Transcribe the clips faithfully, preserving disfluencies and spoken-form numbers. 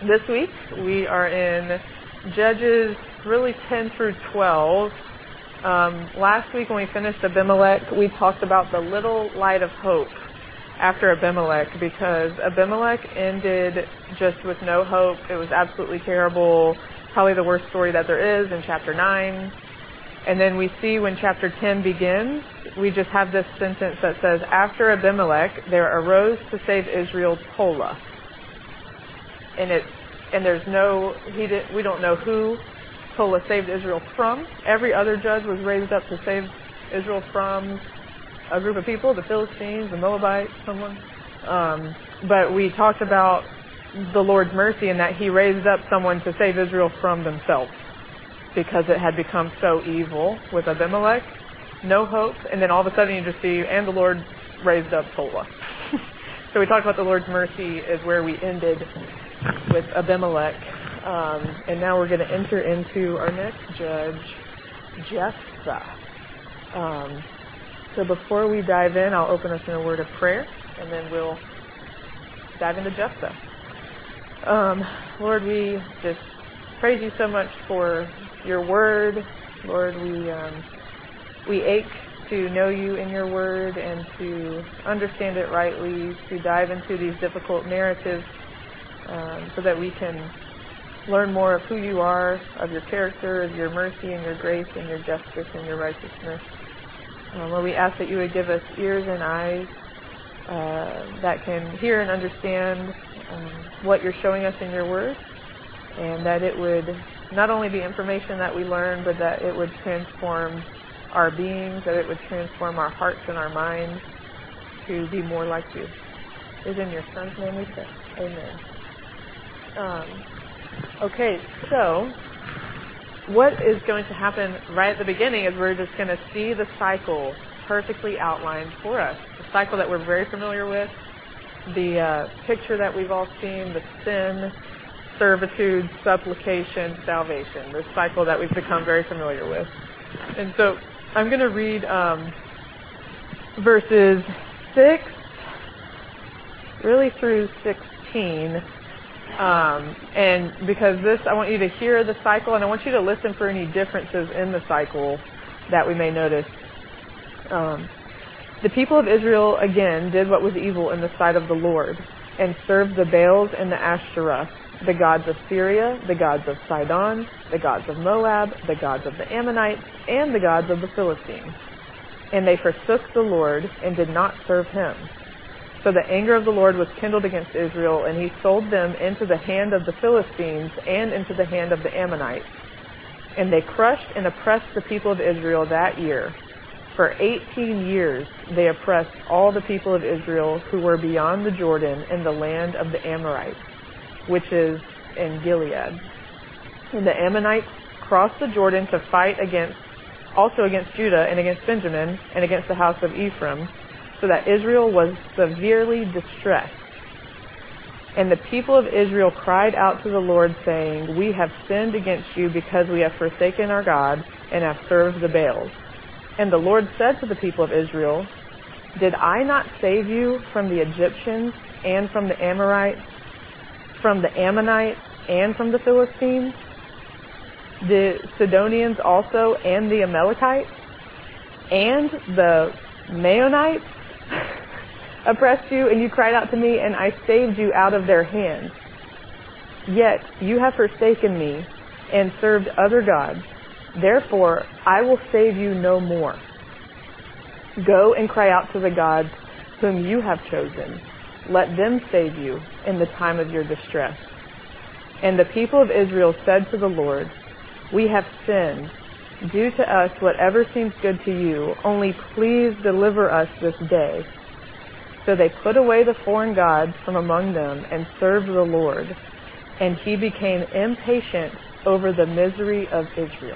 This week we are in Judges really ten through twelve. Um, last week when we finished Abimelech, we talked about the little light of hope after Abimelech, because Abimelech ended just with no hope. It was absolutely terrible, probably the worst story that there is in chapter nine. And then we see when chapter ten begins, we just have this sentence that says, after Abimelech, there arose to save Israel Tola. And it's, and there's no, he did, we don't know who Tola saved Israel from. Every other judge was raised up to save Israel from a group of people, the Philistines, the Moabites, someone. Um, but we talked about the Lord's mercy in that he raised up someone to save Israel from themselves, because it had become so evil with Abimelech. No hope. And then all of a sudden you just see, and the Lord raised up Tola. So we talked about the Lord's mercy is where we ended with Abimelech. Um, and now we're going to enter into our next judge, Jephthah. Um, so before we dive in, I'll open us in a word of prayer, and then we'll dive into Jephthah. Um, Lord, we just praise you so much for your word. Lord, we um, we ache to know you in your word and to understand it rightly, to dive into these difficult narratives um, so that we can learn more of who you are, of your character, of your mercy and your grace and your justice and your righteousness. Um, Lord, we ask that you would give us ears and eyes uh, that can hear and understand um, what you're showing us in your word, and that it would not only be information that we learn, but that it would transform our beings, that it would transform our hearts and our minds to be more like you. It is in your Son's name we pray. Amen. Um, okay, so what is going to happen right at the beginning is we're just going to see the cycle perfectly outlined for us. The cycle that we're very familiar with, the uh, picture that we've all seen, the sin, servitude, supplication, salvation, this cycle that we've become very familiar with. And so I'm going to read um, verses six really through sixteen. Um, and because this, I want you to hear the cycle, and I want you to listen for any differences in the cycle that we may notice. Um, the people of Israel, again, did what was evil in the sight of the Lord, and served the Baals and the Ashtoreth, the gods of Syria, the gods of Sidon, the gods of Moab, the gods of the Ammonites, and the gods of the Philistines. And they forsook the Lord, and did not serve him. So the anger of the Lord was kindled against Israel, and he sold them into the hand of the Philistines and into the hand of the Ammonites. And they crushed and oppressed the people of Israel that year. For eighteen years they oppressed all the people of Israel who were beyond the Jordan in the land of the Amorites, which is in Gilead. And the Ammonites crossed the Jordan to fight against, also against Judah and against Benjamin and against the house of Ephraim, so that Israel was severely distressed. And the people of Israel cried out to the Lord, saying, we have sinned against you because we have forsaken our God and have served the Baals. And the Lord said to the people of Israel, did I not save you from the Egyptians and from the Amorites, from the Ammonites and from the Philistines, the Sidonians also, and the Amalekites, and the Maonites oppressed you, and you cried out to me, and I saved you out of their hand. Yet you have forsaken me and served other gods. Therefore I will save you no more. Go and cry out to the gods whom you have chosen. Let them save you in the time of your distress. And the people of Israel said to the Lord, we have sinned. Do to us whatever seems good to you, only please deliver us this day. So they put away the foreign gods from among them and served the Lord, and he became impatient over the misery of Israel.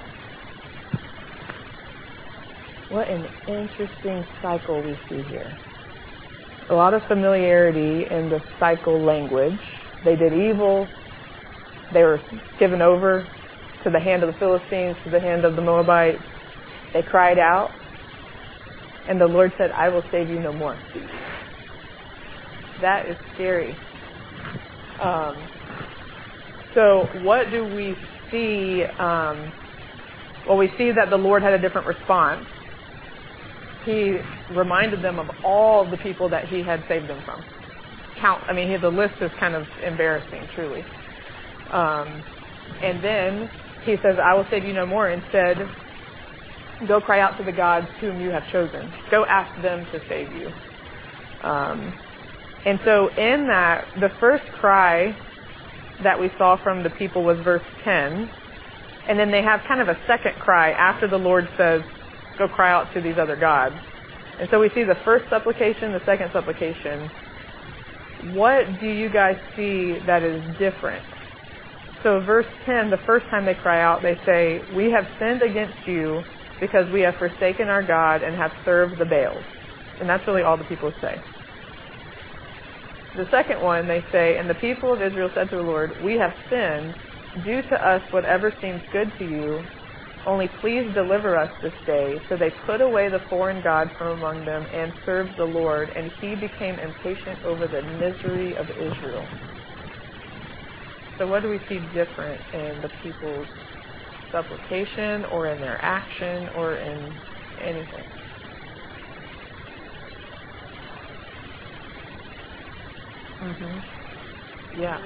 What an interesting cycle we see here. A lot of familiarity in the cycle language. They did evil. They were given over to the hand of the Philistines, to the hand of the Moabites. They cried out, and the Lord said, I will save you no more. That is scary. Um, So what do we see? Um, well, we see that the Lord had a different response. He reminded them of all the people that he had saved them from. Count. I mean, he, the list is kind of embarrassing, truly. Um, and then he says, I will save you no more. Instead, go cry out to the gods whom you have chosen. Go ask them to save you. Um, and so in that, the first cry that we saw from the people was verse ten. And then they have kind of a second cry after the Lord says, go cry out to these other gods. And so we see the first supplication, the second supplication. What do you guys see that is different? So verse ten, the first time they cry out, they say, we have sinned against you because we have forsaken our God and have served the Baals. And that's really all the people say. The second one, they say, and the people of Israel said to the Lord, we have sinned. Do to us whatever seems good to you. Only please deliver us this day. So they put away the foreign gods from among them and served the Lord, and he became impatient over the misery of Israel. So what do we see different in the people's supplication or in their action or in anything? Mm-hmm. Yeah.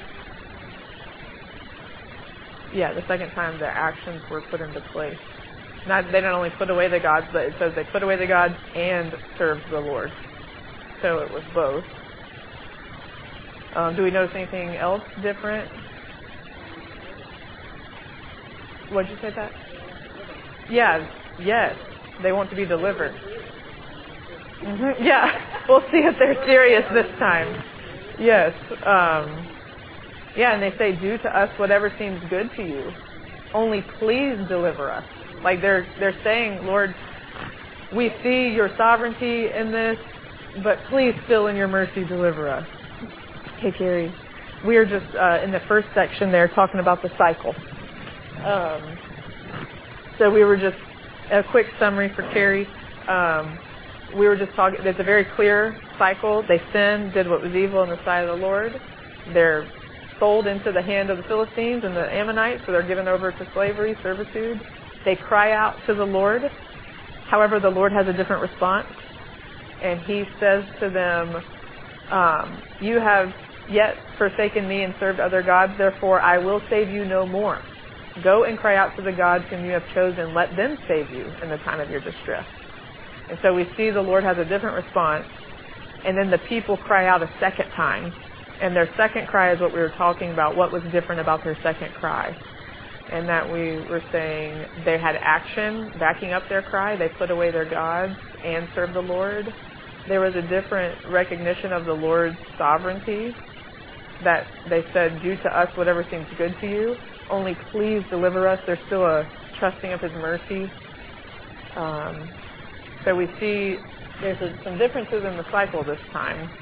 Yeah, the second time the actions were put into place. Not, they didn't only put away the gods, but it says they put away the gods and served the Lord. So it was both. Um, do we notice anything else different? What did you say that? Yeah, yes. They want to be delivered. Mm-hmm. Yeah, we'll see if they're serious this time. Yes. Um, yeah, and they say, do to us whatever seems good to you. Only please deliver us. Like they're they're saying, Lord, we see your sovereignty in this, but please still in your mercy deliver us. Hey, Carrie. We are just uh, in the first section there talking about the cycle. Um, so we were just, a quick summary for Carrie. Um, we were just talking, it's a very clear cycle. They sinned, did what was evil in the sight of the Lord. They're sold into the hand of the Philistines and the Ammonites, so they're given over to slavery, servitude. They cry out to the Lord. However, the Lord has a different response. And he says to them, um, you have yet forsaken me and served other gods, therefore I will save you no more. Go and cry out to the gods whom you have chosen. Let them save you in the time of your distress. And so we see the Lord has a different response. And then the people cry out a second time. And their second cry is what we were talking about. What was different about their second cry? And that we were saying they had action backing up their cry. They put away their gods and served the Lord. There was a different recognition of the Lord's sovereignty. That they said, do to us whatever seems good to you. Only please deliver us. There's still a trusting of his mercy. Um, so we see there's a, some differences in the cycle this time.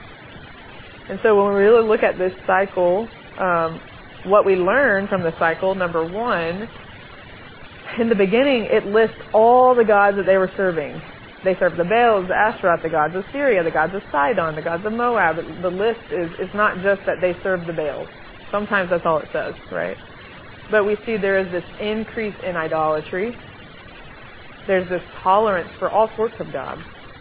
And so when we really look at this cycle, um, what we learn from the cycle, number one, in the beginning, it lists all the gods that they were serving. They served the Baals, the Ashtaroth, the gods of Syria, the gods of Sidon, the gods of Moab. The list is, it's not just that they served the Baals. Sometimes that's all it says, right? But we see there is this increase in idolatry. There's this tolerance for all sorts of gods.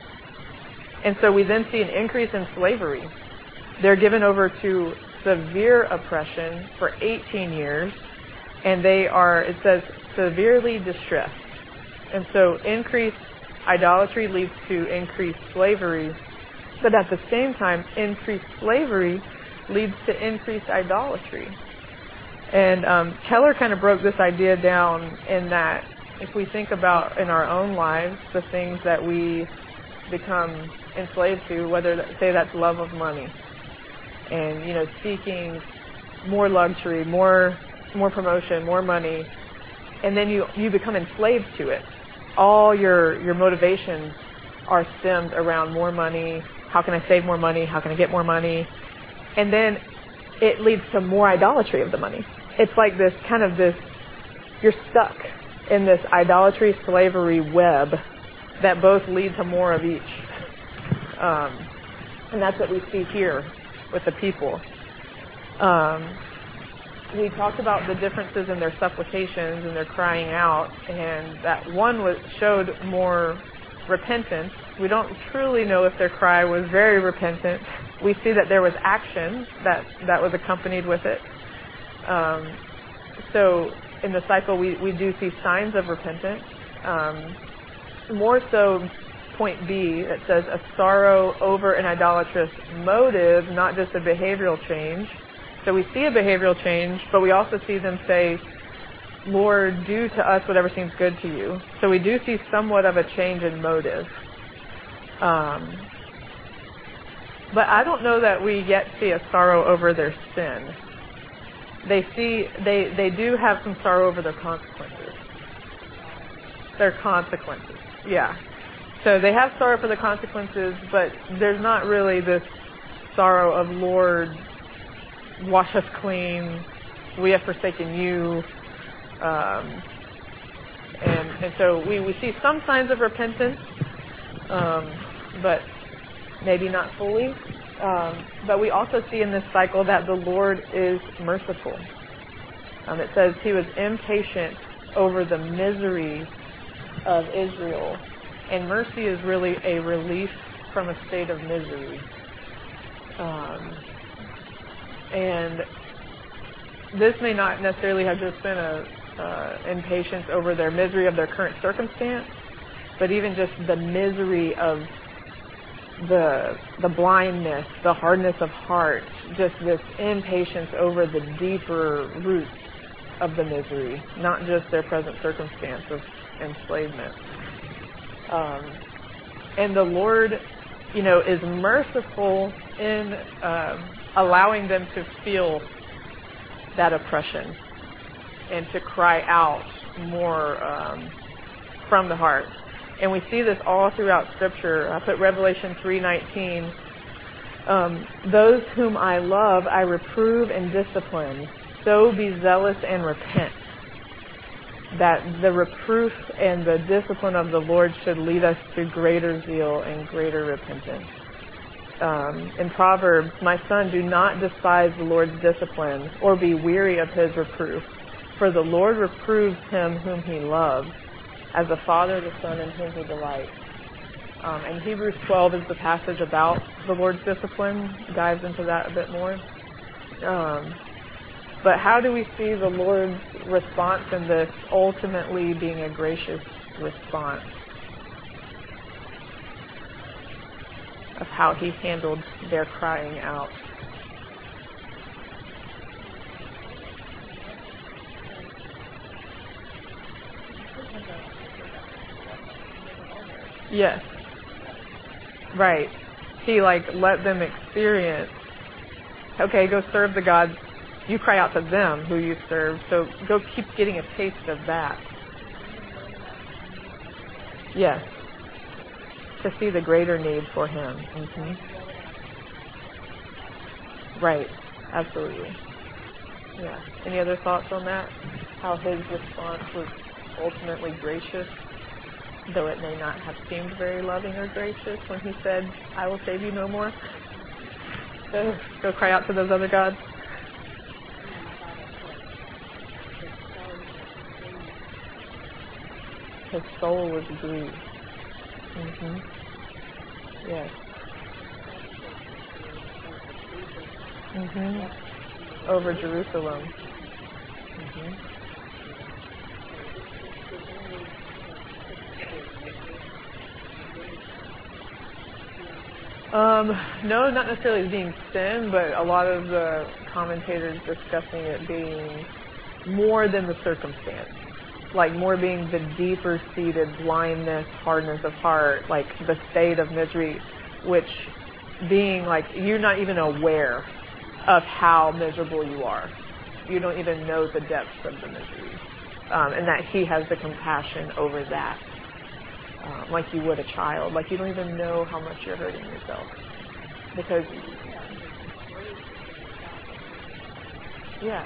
And so we then see an increase in slavery. They're given over to severe oppression for eighteen years, and they are, it says, severely distressed. And so increased idolatry leads to increased slavery, but at the same time, increased slavery leads to increased idolatry. And um, Keller kind of broke this idea down in that if we think about in our own lives the things that we become enslaved to, whether that, say that's love of money, and you know seeking more luxury, more more promotion, more money, and then you you become enslaved to it. All your your motivations are stemmed around more money. How can I save more money? How can I get more money? And then it leads to more idolatry of the money. It's like this kind of this, you're stuck in this idolatry slavery web that both lead to more of each. Um, and that's what we see here with the people. Um, we talked about the differences in their supplications and their crying out, and that one was showed more repentance. We don't truly know if their cry was very repentant. We see that there was action that, that was accompanied with it. Um, so in the cycle, we, we do see signs of repentance. Um, more so, point B, it says a sorrow over an idolatrous motive, not just a behavioral change. So we see a behavioral change, but we also see them say, Lord, do to us whatever seems good to you. So we do see somewhat of a change in motive. Um, but I don't know that we yet see a sorrow over their sin. They see, they, they do have some sorrow over their consequences. Their consequences, yeah. So they have sorrow for the consequences, but there's not really this sorrow of, Lord, wash us clean, we have forsaken you. Um, and, and so we, we see some signs of repentance, um, but maybe not fully. Um, but we also see in this cycle that the Lord is merciful. Um, it says he was impatient over the misery of Israel. And mercy is really a relief from a state of misery. Um, and this may not necessarily have just been a uh, impatience over their misery of their current circumstance, but even just the misery of the the blindness, the hardness of heart, just this impatience over the deeper roots of the misery, not just their present circumstance of enslavement. Um, and the Lord, you know, is merciful in um, allowing them to feel that oppression and to cry out more um, from the heart. And we see this all throughout Scripture. I put Revelation three nineteen. Um, Those whom I love, I reprove and discipline. So be zealous and repent. That the reproof and the discipline of the Lord should lead us to greater zeal and greater repentance. Um, in Proverbs, my son, do not despise the Lord's discipline or be weary of his reproof. For the Lord reproves him whom he loves, as a father the son in whom he delights. Um, and Hebrews twelve is the passage about the Lord's discipline, dives into that a bit more. Um, but how do we see the Lord's response in this ultimately being a gracious response of how he handled their crying out? Yes. Right. He like let them experience, okay, go serve the gods. You cry out to them who you serve, so go keep getting a taste of that. Yes. To see the greater need for him. Mm-hmm. Right. Absolutely. Yeah. Any other thoughts on that? How his response was ultimately gracious, though it may not have seemed very loving or gracious when he said, I will save you no more. Go, go cry out to those other gods. His soul was grieved. Mm-hmm. Yes. Mm-hmm. Over Jerusalem. Mm-hmm. Um, no, not necessarily as being sin, but a lot of the commentators discussing it being more than the circumstance. Like more being the deeper seated blindness, hardness of heart, like the state of misery, which being like you're not even aware of how miserable you are. You don't even know the depths of the misery. Um, and that he has the compassion over that. Um, like you would a child. Like you don't even know how much you're hurting yourself. Because, yeah.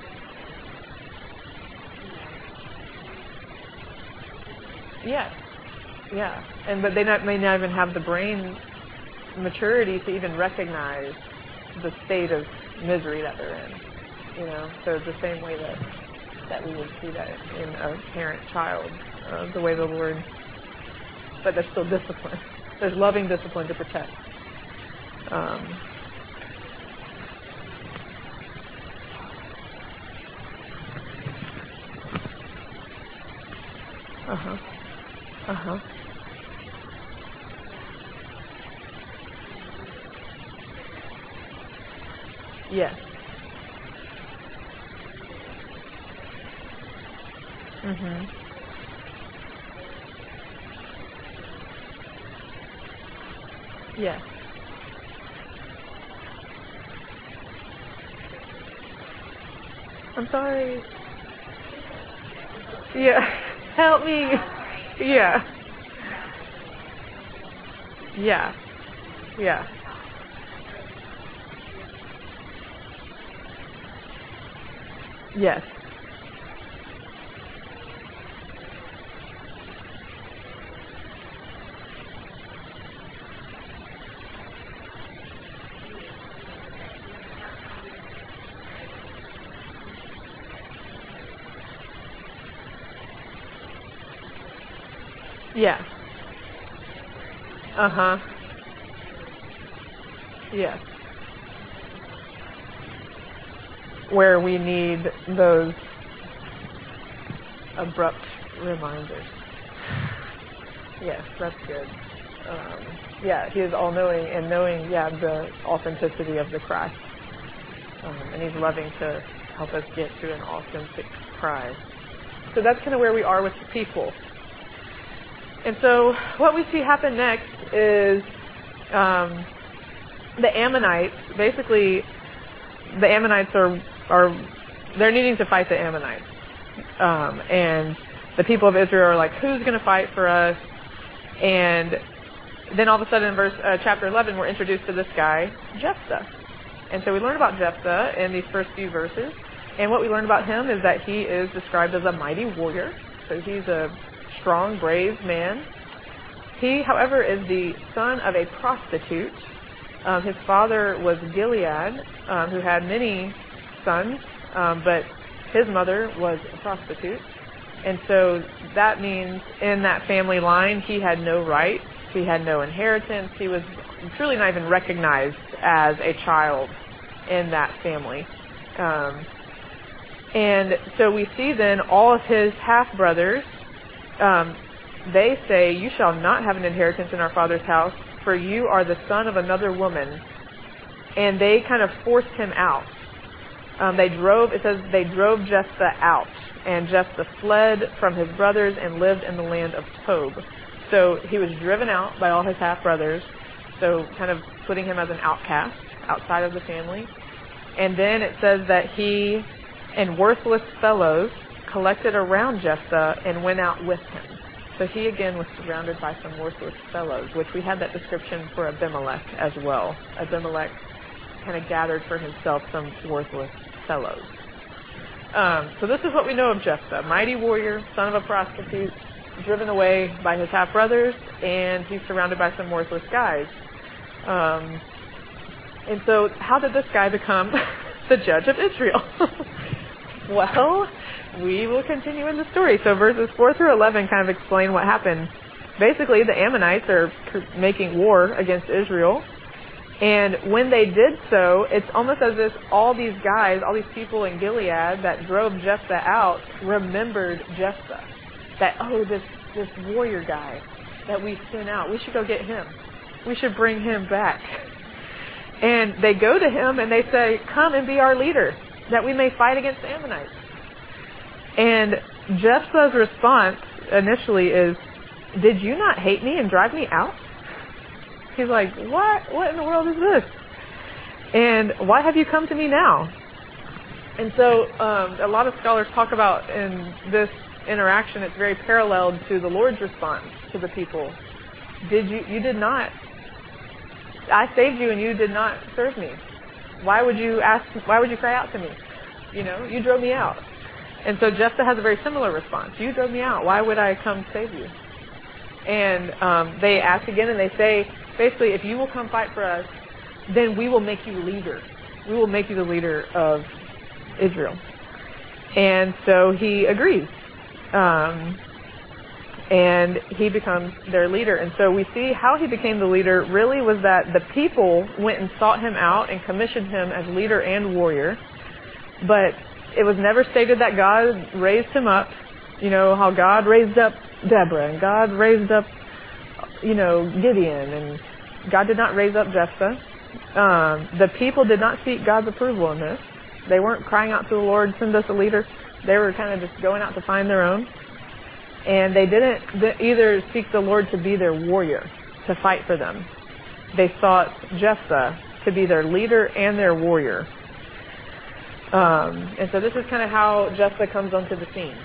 Yes. Yeah. And but they not, may not even have the brain maturity to even recognize the state of misery that they're in. You know, so the same way that that we would see that in a parent-child, uh, the way the Lord, but there's still discipline. There's loving discipline to protect. Um, uh-huh. Uh-huh. Yes. Mhm. Yes. I'm sorry. Yeah. Help me. Yeah. Yeah. Yeah. Yes. Yeah. Uh-huh. Yes. Where we need those abrupt reminders. Yes, that's good. Um, yeah, he is all-knowing and knowing, yeah, the authenticity of the cry. Um, and he's loving to help us get to an authentic cry. So that's kind of where we are with the people. And so what we see happen next is um, the Ammonites, basically the Ammonites are, are, they're needing to fight the Ammonites. Um, and the people of Israel are like, who's going to fight for us? And then all of a sudden in verse, uh, chapter eleven, we're introduced to this guy, Jephthah. And so we learn about Jephthah in these first few verses. And what we learn about him is that he is described as a mighty warrior. So he's a strong, brave man. He, however, is the son of a prostitute. Um, his father was Gilead, um, who had many sons, um, but his mother was a prostitute. And so that means in that family line, he had no rights. He had no inheritance. He was truly not even recognized as a child in that family. Um, and so we see then all of his half-brothers, um, they say, you shall not have an inheritance in our father's house, for you are the son of another woman. And they kind of forced him out. Um, they drove, it says they drove Jephthah out. And Jephthah fled from his brothers and lived in the land of Tob. So he was driven out by all his half-brothers, so kind of putting him as an outcast outside of the family. And then it says that he and worthless fellows collected around Jephthah and went out with him. So he again was surrounded by some worthless fellows, which we had that description for Abimelech as well. Abimelech kind of gathered for himself some worthless fellows. Um, so this is what we know of Jephthah. Mighty warrior, son of a prostitute, driven away by his half-brothers, and he's surrounded by some worthless guys. Um, and so how did this guy become the judge of Israel? Well, we will continue in the story. So verses four through eleven kind of explain what happened. Basically, the Ammonites are making war against Israel. And when they did so, it's almost as if all these guys, all these people in Gilead that drove Jephthah out remembered Jephthah. That, oh, this, this warrior guy that we sent out, we should go get him. We should bring him back. And they go to him and they say, come and be our leader, that we may fight against the Ammonites. And Jephthah's response initially is, did you not hate me and drive me out? He's like, what? What in the world is this? And why have you come to me now? And so um, a lot of scholars talk about in this interaction, it's very paralleled to the Lord's response to the people. Did you, you did not, I saved you and you did not serve me. Why would you ask, why would you cry out to me? You know, you drove me out. And so Jephthah has a very similar response. You drove me out. Why would I come save you? And um, they ask again and they say, basically, if you will come fight for us, then we will make you leader. We will make you the leader of Israel. And so he agrees. Um, and he becomes their leader. And so we see how he became the leader really was that the people went and sought him out and commissioned him as leader and warrior. But it was never stated that God raised him up. You know, how God raised up Deborah and God raised up, you know, Gideon, and God did not raise up Jephthah. Um, the people did not seek God's approval in this. They weren't crying out to the Lord, send us a leader. They were kind of just going out to find their own. And they didn't either seek the Lord to be their warrior, to fight for them. They sought Jephthah to be their leader and their warrior. Um, and so this is kind of how Jephthah comes onto the scene.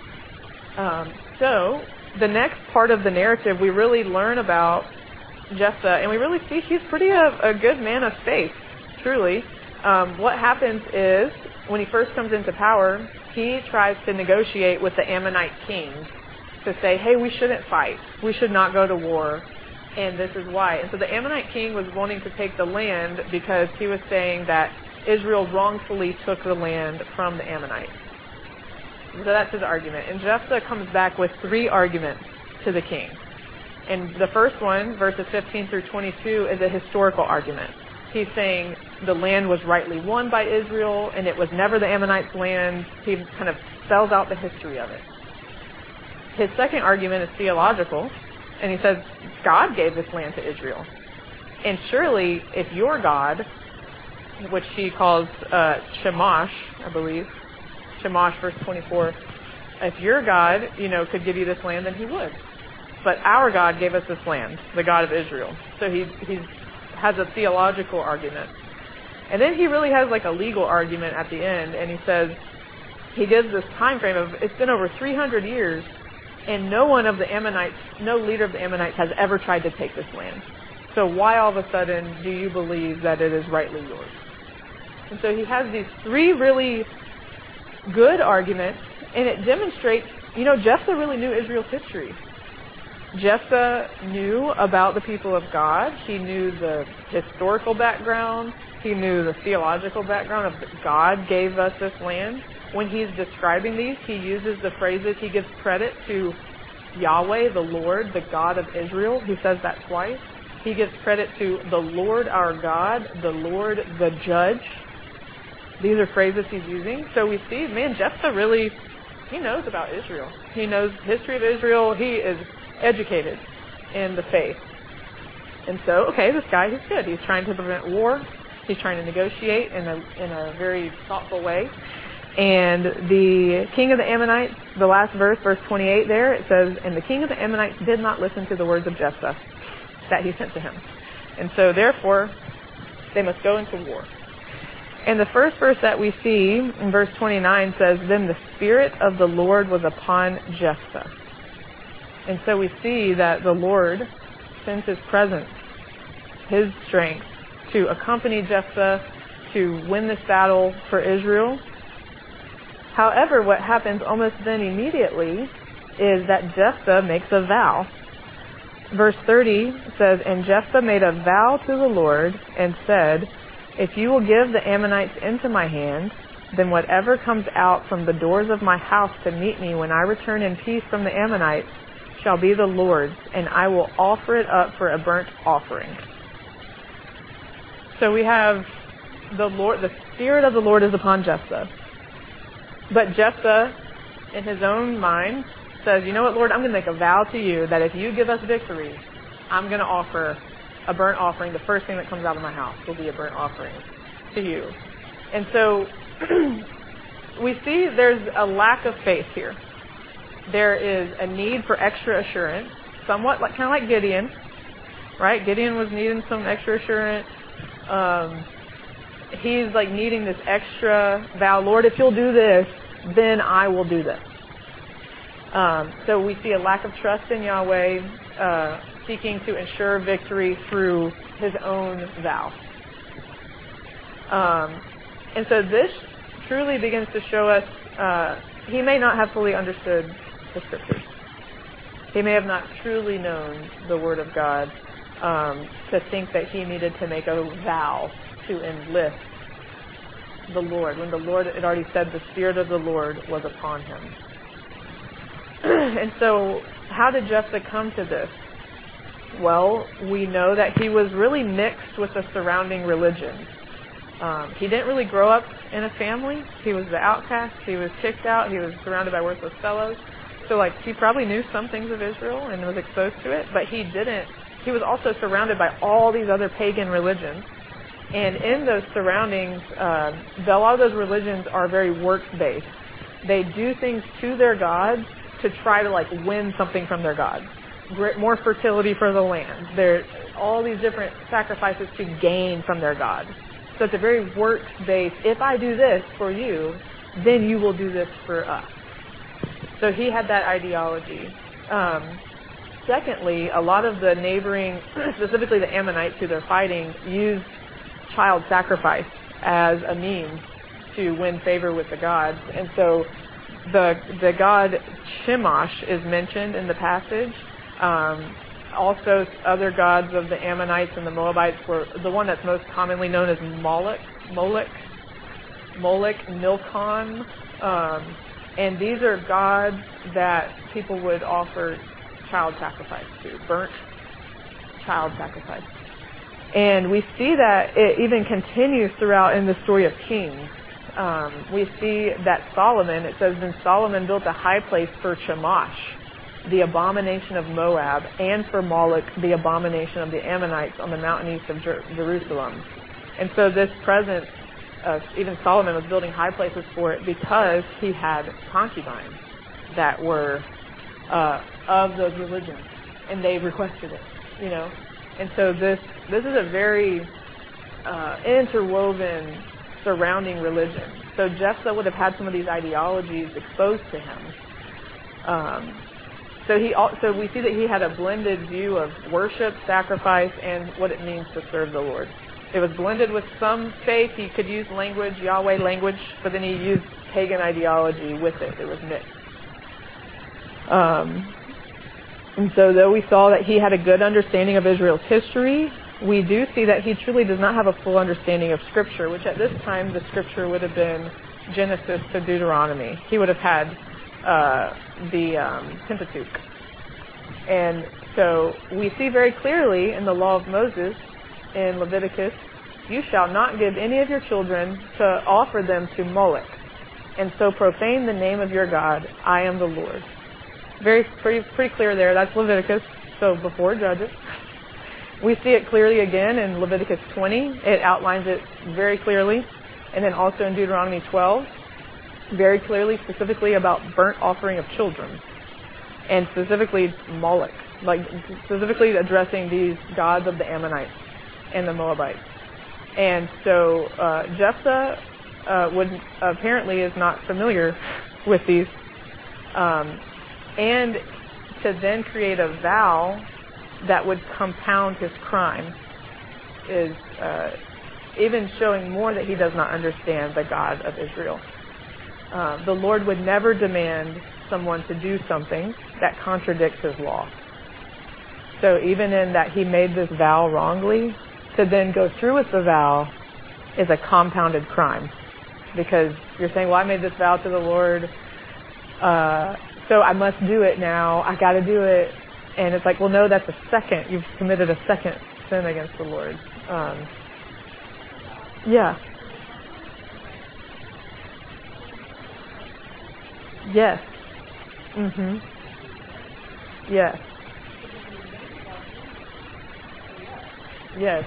Um, so the next part of the narrative, we really learn about Jephthah, and we really see he's pretty a, a good man of faith, truly. Um, what happens is, when he first comes into power, he tries to negotiate with the Ammonite kings to say, hey, we shouldn't fight. We should not go to war. And this is why. And so the Ammonite king was wanting to take the land because he was saying that Israel wrongfully took the land from the Ammonites. So that's his argument. And Jephthah comes back with three arguments to the king. And the first one, verses fifteen through twenty-two, is a historical argument. He's saying the land was rightly won by Israel, and it was never the Ammonites' land. He kind of spells out the history of it. His second argument is theological, and he says God gave this land to Israel. And surely, if your God, which he calls uh, Shamash, I believe, Shamash, verse twenty-four, if your God, you know, could give you this land, then he would. But our God gave us this land, the God of Israel. So he he's, has a theological argument. And then he really has like a legal argument at the end, and he says, he gives this time frame of, it's been over three hundred years, and no one of the Ammonites, no leader of the Ammonites has ever tried to take this land. So why all of a sudden do you believe that it is rightly yours? And so he has these three really good arguments, and it demonstrates, you know, Jephthah really knew Israel's history. Jephthah knew about the people of God. He knew the historical background. He knew the theological background of that God gave us this land. When he's describing these, he uses the phrases, he gives credit to Yahweh, the Lord, the God of Israel. He says that twice. He gives credit to the Lord our God, the Lord the Judge. These are phrases he's using. So we see, man, Jephthah really, he knows about Israel. He knows the history of Israel. He is educated in the faith. And so, okay, this guy, he's good. He's trying to prevent war. He's trying to negotiate in a, in a very thoughtful way. And the king of the Ammonites, the last verse, verse twenty-eight there, it says, and the king of the Ammonites did not listen to the words of Jephthah that he sent to him. And so, therefore, they must go into war. And the first verse that we see in verse twenty-nine says, then the Spirit of the Lord was upon Jephthah. And so we see that the Lord sends his presence, his strength, to accompany Jephthah to win this battle for Israel. However, what happens almost then immediately is that Jephthah makes a vow. Verse thirty says, and Jephthah made a vow to the Lord and said, if you will give the Ammonites into my hand, then whatever comes out from the doors of my house to meet me when I return in peace from the Ammonites shall be the Lord's, and I will offer it up for a burnt offering. So we have the Lord, the Spirit of the Lord is upon Jephthah. But Jephthah, in his own mind, says, you know what, Lord, I'm going to make a vow to you that if you give us victory, I'm going to offer a burnt offering. The first thing that comes out of my house will be a burnt offering to you. And so we see there's a lack of faith here. There is a need for extra assurance, somewhat like, kind of like Gideon, right? Gideon was needing some extra assurance. Um, he's like needing this extra vow. Lord, if you'll do this, then I will do this. Um, so we see a lack of trust in Yahweh, uh, seeking to ensure victory through his own vow. Um, and so this truly begins to show us uh, he may not have fully understood the scriptures. He may have not truly known the word of God um, to think that he needed to make a vow to enlist the Lord, when the Lord had already said the Spirit of the Lord was upon him. And so, how did Jephthah come to this? Well, we know that he was really mixed with the surrounding religions. Um, he didn't really grow up in a family. He was the outcast. He was kicked out. He was surrounded by worthless fellows. So, like, he probably knew some things of Israel and was exposed to it, but he didn't. He was also surrounded by all these other pagan religions. And in those surroundings, uh, a lot of those religions are very works-based. They do things to their gods to try to, like, win something from their gods. More fertility for the land. There all these different sacrifices to gain from their god. So it's a very works-based, if I do this for you, then you will do this for us. So he had that ideology. Um, secondly, a lot of the neighboring, specifically the Ammonites who they're fighting, used child sacrifice as a means to win favor with the gods. And so the the god Chemosh is mentioned in the passage. Um, also, other gods of the Ammonites and the Moabites were the one that's most commonly known as Moloch, Moloch, Moloch, Milcom, um, and these are gods that people would offer child sacrifice to, burnt child sacrifice. And we see that it even continues throughout in the story of Kings. Um, we see that Solomon, it says, then Solomon built a high place for Chemosh, the abomination of Moab, and for Moloch, the abomination of the Ammonites on the mountain east of Jer- Jerusalem. And so this presence, of, even Solomon was building high places for it because he had concubines that were uh, of those religions, and they requested it, you know. And so this this is a very uh, interwoven surrounding religion. So Jephthah would have had some of these ideologies exposed to him. Um, So he also, we see that he had a blended view of worship, sacrifice, and what it means to serve the Lord. It was blended with some faith. He could use language, Yahweh language, but then he used pagan ideology with it. It was mixed. Um, and so though we saw that he had a good understanding of Israel's history, we do see that he truly does not have a full understanding of Scripture, which at this time the Scripture would have been Genesis to Deuteronomy. He would have had Uh, the um, Pentateuch. And so we see very clearly in the law of Moses in Leviticus, you shall not give any of your children to offer them to Moloch, and so profane the name of your God. I am the Lord. Very pretty, pretty clear there. That's Leviticus, so before Judges. We see it clearly again in Leviticus twenty. It outlines it very clearly. And then also in Deuteronomy twelve. Very clearly, specifically about burnt offering of children, and specifically Moloch, like specifically addressing these gods of the Ammonites and the Moabites. And so uh, Jephthah uh, would apparently is not familiar with these, um, and to then create a vow that would compound his crime is uh, even showing more that he does not understand the God of Israel. Uh, the Lord would never demand someone to do something that contradicts his law. So even in that he made this vow wrongly, to then go through with the vow is a compounded crime. Because you're saying, well, I made this vow to the Lord, uh, so I must do it now. I got to do it. And it's like, well, no, that's a second. You've committed a second sin against the Lord. Um, yeah. Yes. Mhm. Yes. Yes.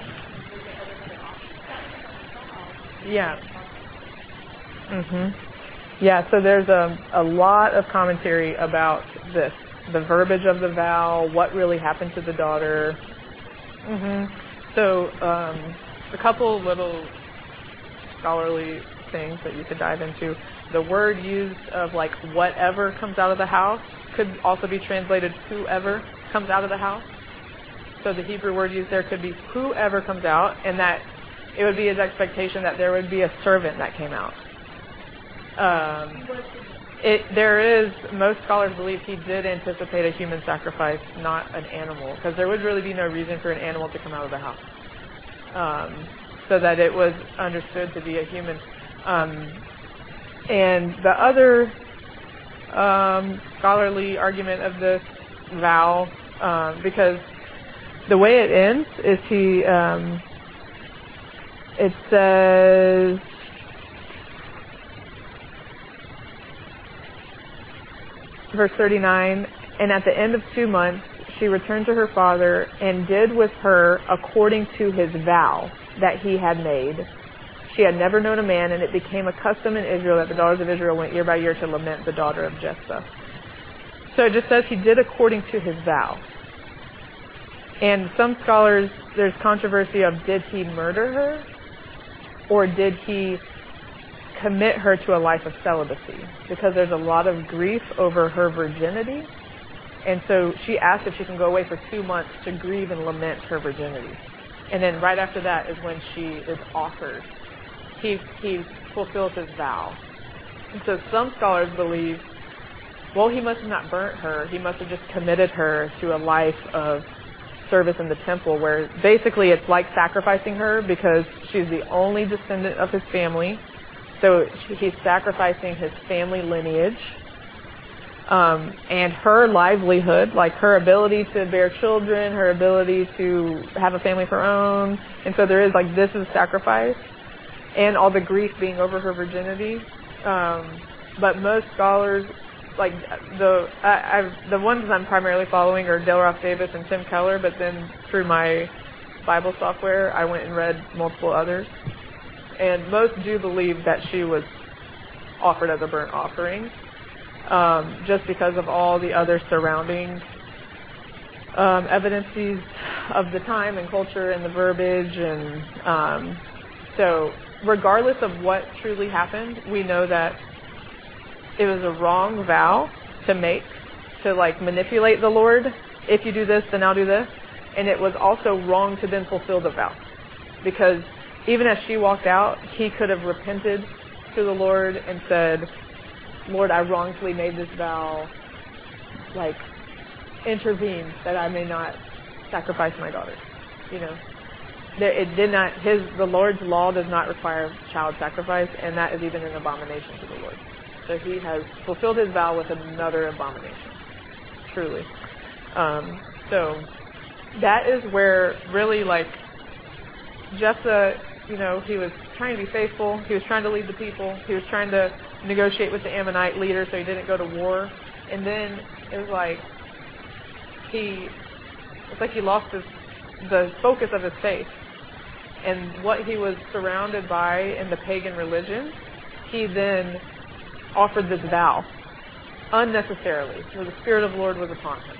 Yeah. Mhm. Yeah, so there's a a lot of commentary about this, the verbiage of the vow, what really happened to the daughter. Mhm. So, um a couple little scholarly things that you could dive into. The word used of like whatever comes out of the house could also be translated whoever comes out of the house. So the Hebrew word used there could be whoever comes out, and that it would be his expectation that there would be a servant that came out. Um, it, there is, most scholars believe he did anticipate a human sacrifice, not an animal, because there would really be no reason for an animal to come out of the house. Um, so that it was understood to be a human. Um, and the other um, scholarly argument of this vow, um, because the way it ends is he, um, it says, verse thirty-nine, and at the end of two months, she returned to her father and did with her according to his vow that he had made. She had never known a man, and it became a custom in Israel that the daughters of Israel went year by year to lament the daughter of Jephthah. So it just says he did according to his vow. And some scholars, there's controversy of did he murder her or did he commit her to a life of celibacy? Because there's a lot of grief over her virginity. And so she asked if she can go away for two months to grieve and lament her virginity. And then right after that is when she is offered. He, he fulfills his vow. And so some scholars believe, well, he must have not burnt her. He must have just committed her to a life of service in the temple where basically it's like sacrificing her because she's the only descendant of his family. So he's sacrificing his family lineage. Um, and her livelihood, like her ability to bear children, her ability to have a family of her own. And so there is like, this is sacrifice. And all the grief being over her virginity. Um, but most scholars, like the I, I, the ones I'm primarily following are Dale Ross Davis and Tim Keller, but then through my Bible software, I went and read multiple others. And most do believe that she was offered as a burnt offering, um, just because of all the other surrounding um, evidences of the time and culture and the verbiage. And um, so regardless of what truly happened, we know that it was a wrong vow to make, to like manipulate the Lord. If you do this, then I'll do this. And it was also wrong to then fulfill the vow. Because even as she walked out, he could have repented to the Lord and said, Lord, I wrongfully made this vow. Like, intervene that I may not sacrifice my daughter. You know, it did not, his, the Lord's law does not require child sacrifice, and that is even an abomination to the Lord. So he has fulfilled his vow with another abomination. Truly. Um, so that is where really like Jephthah, you know, he was trying to be faithful. He was trying to lead the people. He was trying to negotiate with the Ammonite leader so he didn't go to war. And then it was like he, it's like he lost his, the focus of his faith. And what he was surrounded by in the pagan religion, he then offered this vow unnecessarily, where the Spirit of the Lord was upon him.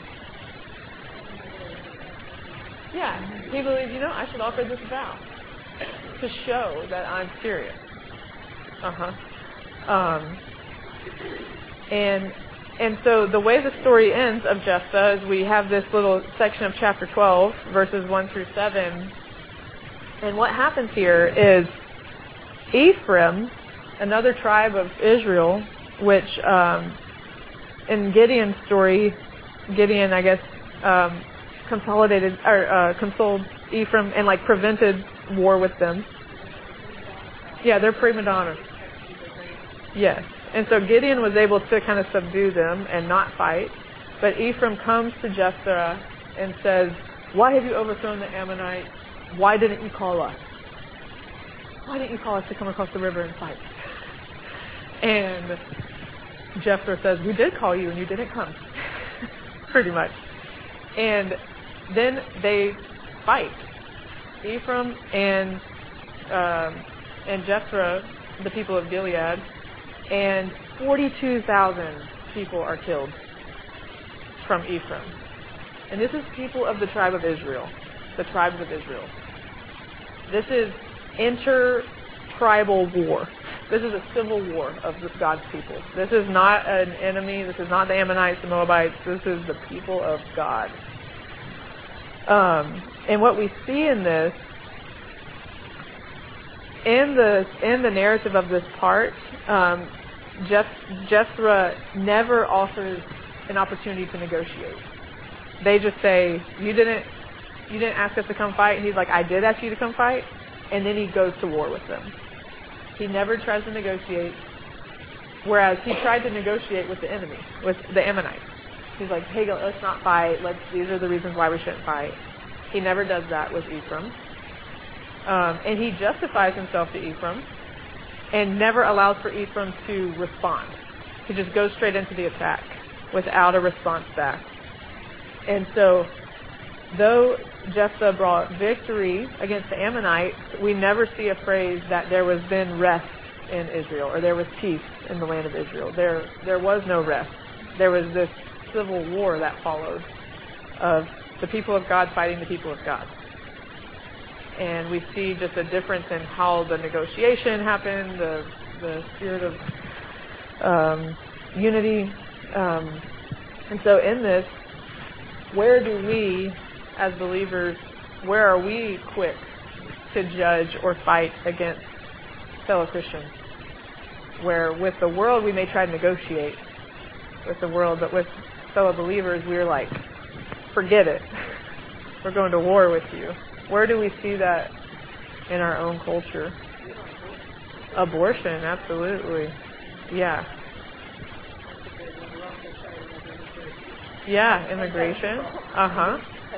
Yeah, he believed, you know, I should offer this vow to show that I'm serious. Uh-huh. Um, and and so the way the story ends of Jephthah is we have this little section of chapter twelve, verses one through seven. And what happens here is Ephraim, another tribe of Israel, which um, in Gideon's story, Gideon, I guess, um, consolidated or uh, consoled Ephraim and like prevented war with them. Yeah, they're prima donnas. Yes, and so Gideon was able to kind of subdue them and not fight. But Ephraim comes to Jephthah and says, "Why have you overthrown the Ammonites? Why didn't you call us? Why didn't you call us to come across the river and fight?" And Jephthah says, "We did call you and you didn't come." Pretty much. And then they fight. Ephraim and um, and Jephthah, the people of Gilead, and forty-two thousand people are killed from Ephraim. And this is people of the tribe of Israel, the tribes of Israel. This is inter-tribal war. This is a civil war of God's people. This is not an enemy. This is not the Ammonites, the Moabites. This is the people of God. Um, and what we see in this, in the in the narrative of this part, um, Jeph, Jephthah never offers an opportunity to negotiate. They just say, "You didn't, you didn't ask us to come fight." And he's like, "I did ask you to come fight," and then he goes to war with them. He never tries to negotiate. Whereas he tried to negotiate with the enemy, with the Ammonites. He's like, hey, let's not fight. Let's. These are the reasons why we shouldn't fight. He never does that with Ephraim. Um, and he justifies himself to Ephraim and never allows for Ephraim to respond. He just goes straight into the attack without a response back. And so, though Jephthah brought victory against the Ammonites, we never see a phrase that there was then rest in Israel, or there was peace in the land of Israel. There, there was no rest. There was this civil war that followed of the people of God fighting the people of God. And we see just a difference in how the negotiation happened, the the spirit of um, unity. Um, and so in this, where do we, as believers, where are we quick to judge or fight against fellow Christians? Where with the world we may try to negotiate with the world, but with fellow believers we're like, forget it. We're going to war with you. Where do we see that in our own culture? Abortion, absolutely. Yeah. Yeah, immigration. Uh-huh.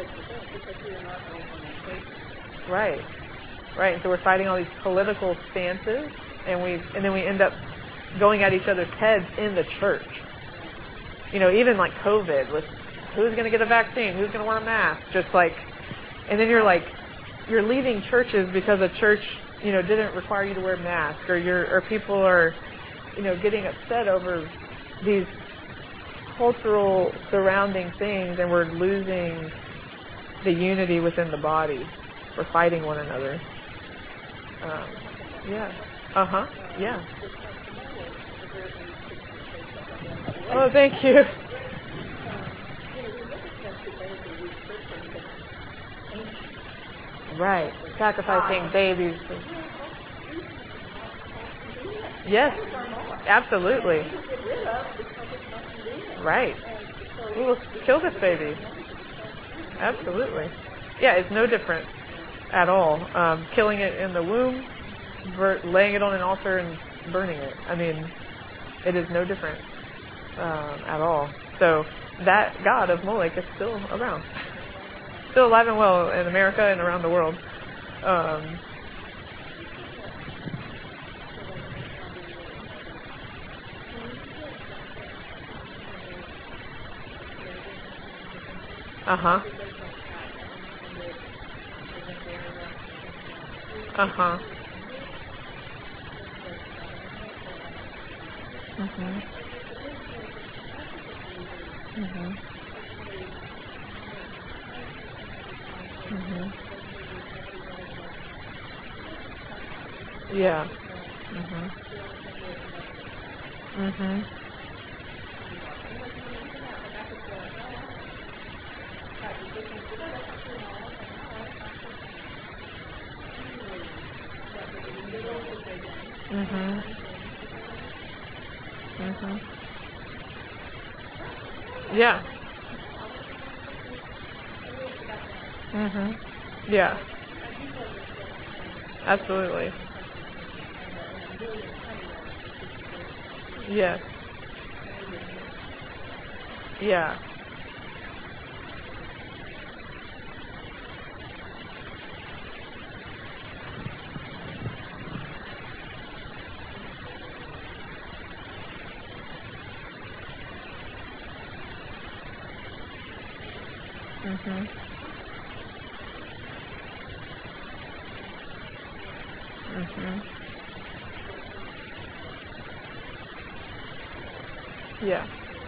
Right. Right. So we're fighting all these political stances, and we and then we end up going at each other's heads in the church. You know, even like COVID with who's going to get a vaccine, who's going to wear a mask, just like, and then you're like, you're leaving churches because a church, you know, didn't require you to wear a mask, or you're, or people are, you know, getting upset over these cultural surrounding things, and we're losing the unity within the body. We're fighting one another. Um, yeah. Uh huh. Yeah. Oh, thank you. Right. Sacrificing babies. Yes. Absolutely. Right. We will kill this baby. Absolutely. Yeah, it's no different at all. Um, killing it in the womb, ver- laying it on an altar and burning it. I mean, it is no different um, at all. So that God of Molech is still around. Still alive and well in America and around the world. Um, uh-huh. Uh-huh. Mhm. Mhm. Mhm. Yeah. Mhm. Mhm. Mhm. Mhm. Yeah. Mhm. Yeah. Absolutely. Yes. Yeah. Mhm. Mhm. Yeah.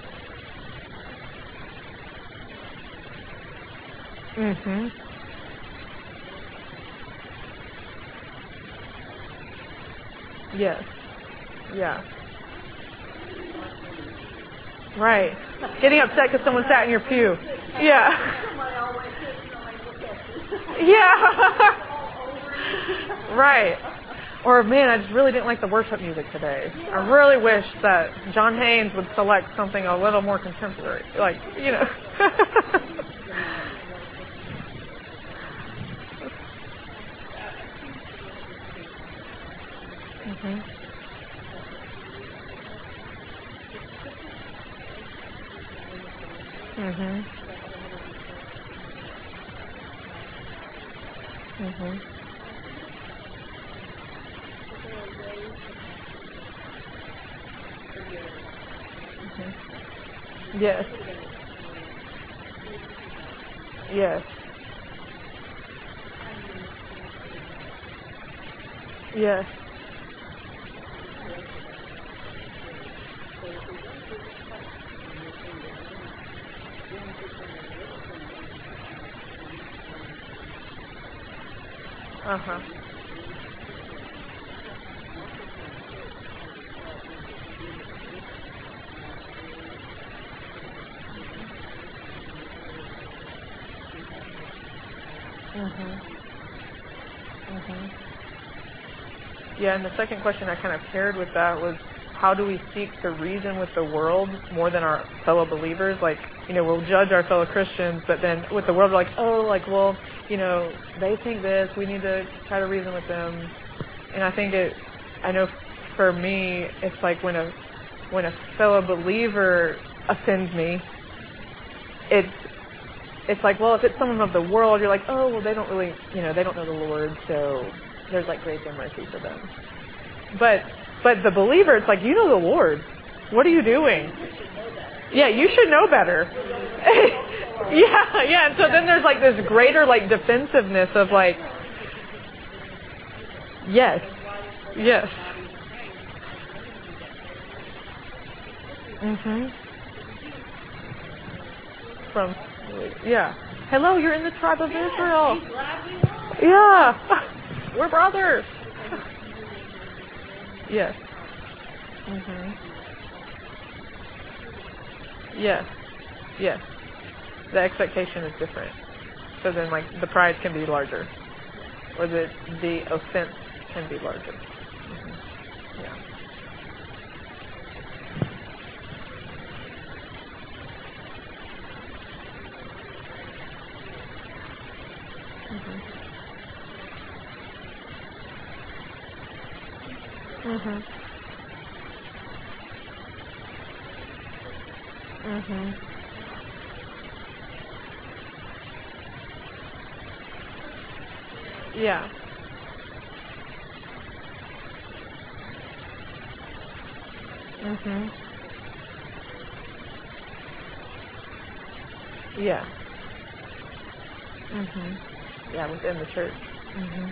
Mhm. Yes. Yeah. Right. Getting upset because someone sat in your pew. Yeah. Yeah. Right. Or, man, I just really didn't like the worship music today. I really wish that John Haynes would select something a little more contemporary. Like, you know. Mhm. Mhm. Mhm. Yes. Yes. Yes. Uh huh. Mhm. Mhm. Yeah, and the second question I kind of paired with that was, how do we seek to reason with the world more than our fellow believers? Like, you know, we'll judge our fellow Christians, but then with the world, we're like, oh, like, well, you know, they think this, we need to try to reason with them. And I think it, I know for me, it's like when a, when a fellow believer offends me, it's, it's like, well, if it's someone of the world, you're like, oh, well, they don't really, you know, they don't know the Lord, so there's like grace and mercy for them. But, but the believer, it's like, you know the Lord. What are you doing? Yeah, you should know better. yeah, yeah. And so then there's like this greater like defensiveness of like, yes, yes. Mhm. From, yeah. Hello, you're in the tribe of Israel. Yeah. We're brothers. Yes. Mhm. Yes. Yes. The expectation is different. So then like the pride can be larger. Or the the offense can be larger. Mm-hmm. Yeah. Mhm. Mhm. Yeah. Mhm. Yeah. Mhm. Yeah, within the church. Mhm.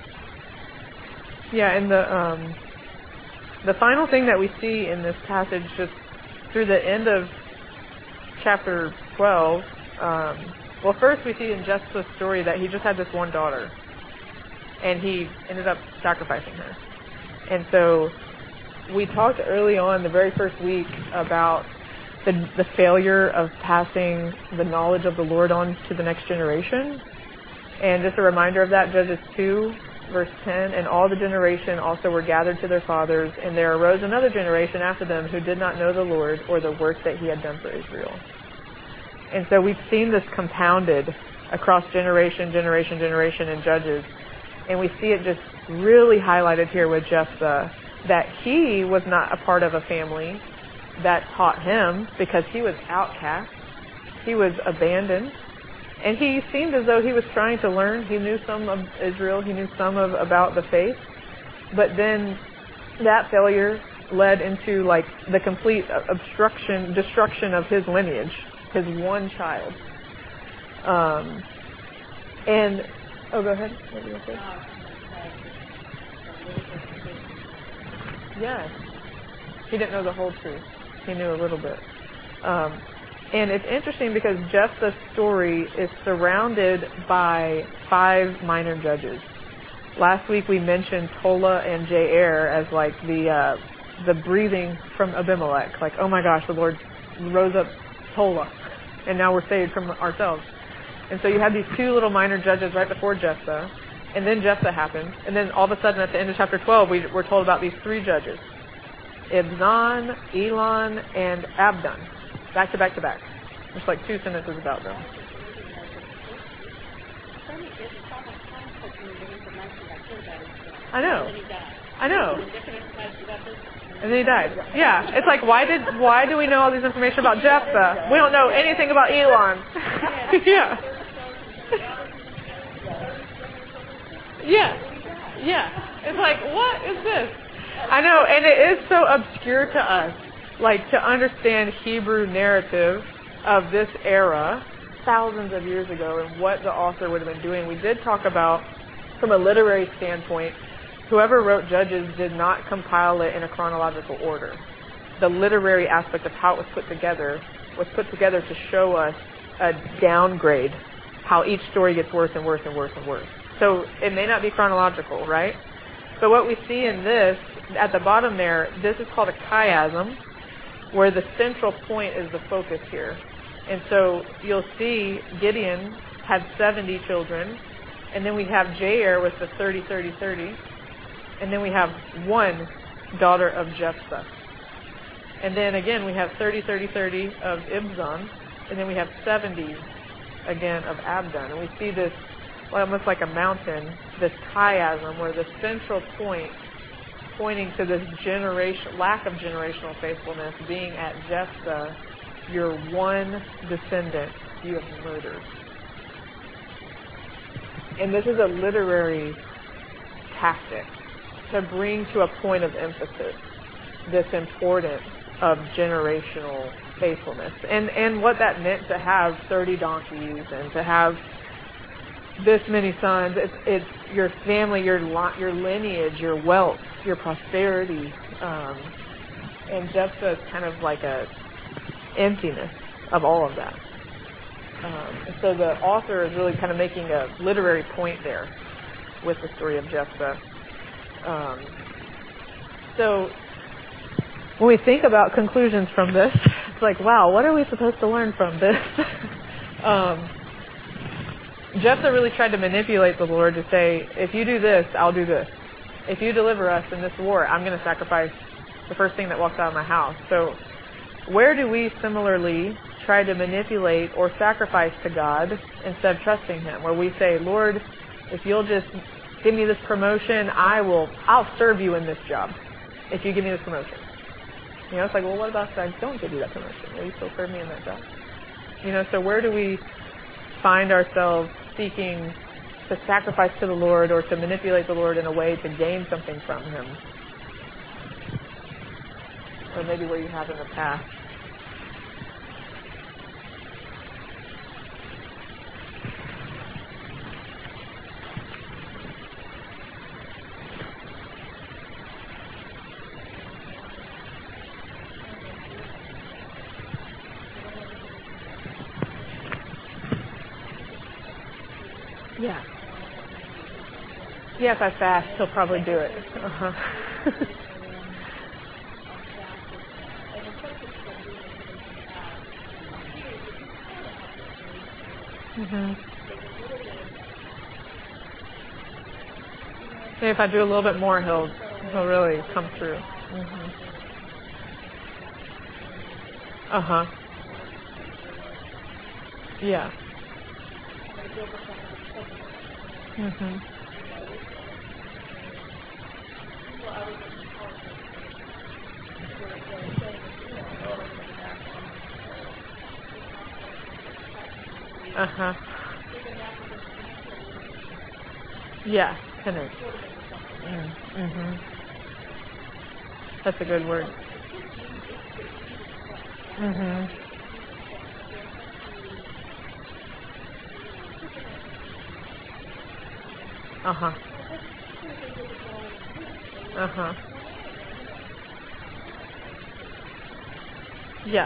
Yeah, and the um the final thing that we see in this passage, just through the end of chapter twelve, um, well, first we see in Jephthah's story that he just had this one daughter, and he ended up sacrificing her. And so we talked early on, the very first week, about the, the failure of passing the knowledge of the Lord on to the next generation. And just a reminder of that, Judges two, verse ten, and all the generation also were gathered to their fathers, and there arose another generation after them who did not know the Lord or the work that he had done for Israel. And so we've seen this compounded across generation, generation, generation in Judges. And we see it just really highlighted here with Jephthah, that he was not a part of a family that taught him because he was outcast. He was abandoned. And he seemed as though he was trying to learn. He knew some of Israel. He knew some of about the faith. But then that failure led into like the complete obstruction, destruction of his lineage, his one child. Um, and, oh, go ahead. What do you say? Yes. He didn't know the whole truth. He knew a little bit. Um, and it's interesting because Jephthah's story is surrounded by five minor judges. Last week we mentioned Tola and Jair as like the uh, the breathing from Abimelech. Like, oh my gosh, the Lord rose up Tola, and now we're saved from ourselves. And so you have these two little minor judges right before Jephthah, and then Jephthah happens, and then all of a sudden at the end of chapter twelve we, we're told about these three judges. Ibzan, Elon, and Abdon. Back to back to back. There's like two sentences about them. I know. I know. And then he died. Yeah. It's like, why did why do we know all this information about Jephthah? We don't know anything about Elon. Yeah. Yeah. Yeah. It's like, what is this? I know, and it is so obscure to us. Like, to understand Hebrew narrative of this era, thousands of years ago, and what the author would have been doing. We did talk about, from a literary standpoint, whoever wrote Judges did not compile it in a chronological order. The literary aspect of how it was put together was put together to show us a downgrade, how each story gets worse and worse and worse and worse. So it may not be chronological, right? But what we see in this, at the bottom there, this is called a chiasm, where the central point is the focus here. And so you'll see Gideon had seventy children, and then we have Jair with the thirty, thirty, thirty. And then we have one daughter of Jephthah. And then again, we have thirty, thirty, thirty of Ibzan. And then we have seventy, again, of Abdon. And we see this, well, almost like a mountain, this chiasm, where the central point, pointing to this generation, lack of generational faithfulness, being at Jephthah, your one descendant you have murdered. And this is a literary tactic to bring to a point of emphasis this importance of generational faithfulness, and and what that meant to have thirty donkeys and to have this many sons. It's it's your family, your your lineage, your wealth, your prosperity, um, and Jephthah is kind of like a emptiness of all of that. Um, and so the author is really kind of making a literary point there with the story of Jephthah. Um, so when we think about conclusions from this, it's like, wow, what are we supposed to learn from this? um, Jephthah really tried to manipulate the Lord to say, if you do this, I'll do this. If you deliver us in this war, I'm going to sacrifice the first thing that walks out of my house. So where do we similarly try to manipulate or sacrifice to God instead of trusting Him? Where we say, Lord, if you'll just give me this promotion, I will, I'll serve you in this job if you give me this promotion. You know, it's like, well, what about if I don't give you that promotion? Will you still serve me in that job? You know, so where do we find ourselves seeking to sacrifice to the Lord or to manipulate the Lord in a way to gain something from Him? Or maybe where you have in the past. Yeah. Yeah, if I fast, he'll probably do it. Uh-huh. mm-hmm. Maybe if I do a little bit more, he'll he'll really come through. Mm-hmm. Uh-huh. Yeah. Mm-hmm. Uh-huh. Yeah, connect. Mm, mm-hmm. That's a good word. Mm-hmm. Uh-huh. Uh-huh. Yeah.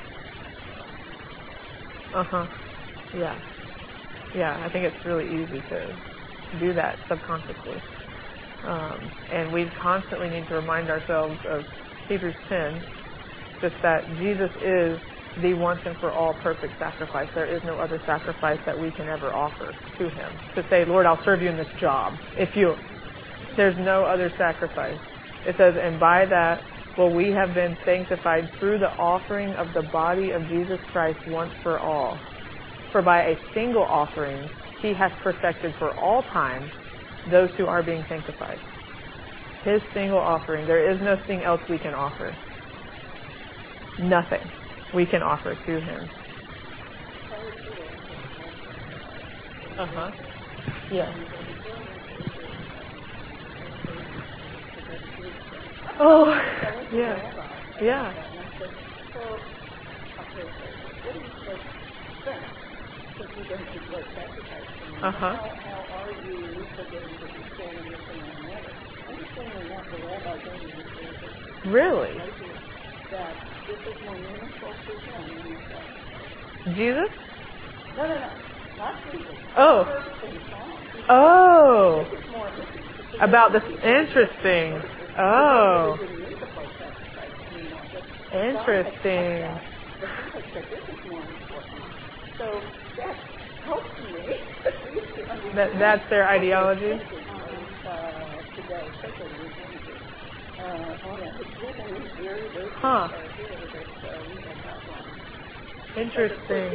Uh-huh. Yeah. Yeah, I think it's really easy to do that subconsciously. Um, and we constantly need to remind ourselves of Hebrews ten, just that Jesus is the once and for all perfect sacrifice. There is no other sacrifice that we can ever offer to Him. To say, Lord, I'll serve you in this job. If you, there's no other sacrifice. It says, and by that will we have been sanctified through the offering of the body of Jesus Christ once for all. For by a single offering He has perfected for all time those who are being sanctified. His single offering. There is nothing else we can offer. Nothing we can offer to Him. Uh-huh. Yeah. Oh, yeah. Yeah. Uh-huh. Really? Jesus? No, no, no. Not Jesus. Oh. Oh. About this. Interesting. Oh. Interesting. So that helps me. That, that's their ideology? Huh. Interesting.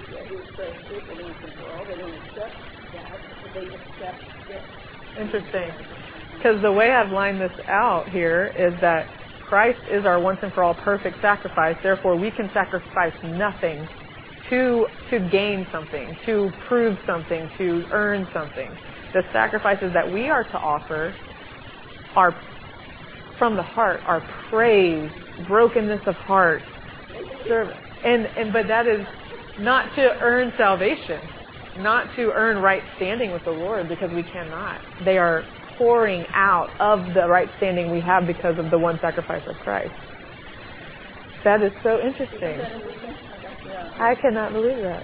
Interesting. Because the way I've lined this out here is that Christ is our once and for all perfect sacrifice. Therefore, we can sacrifice nothing to to gain something, to prove something, to earn something. The sacrifices that we are to offer are from the heart, are praise, brokenness of heart, service. And and but that is not to earn salvation, not to earn right standing with the Lord, because we cannot. They are pouring out of the right standing we have because of the one sacrifice of Christ. That is so interesting. I cannot believe that.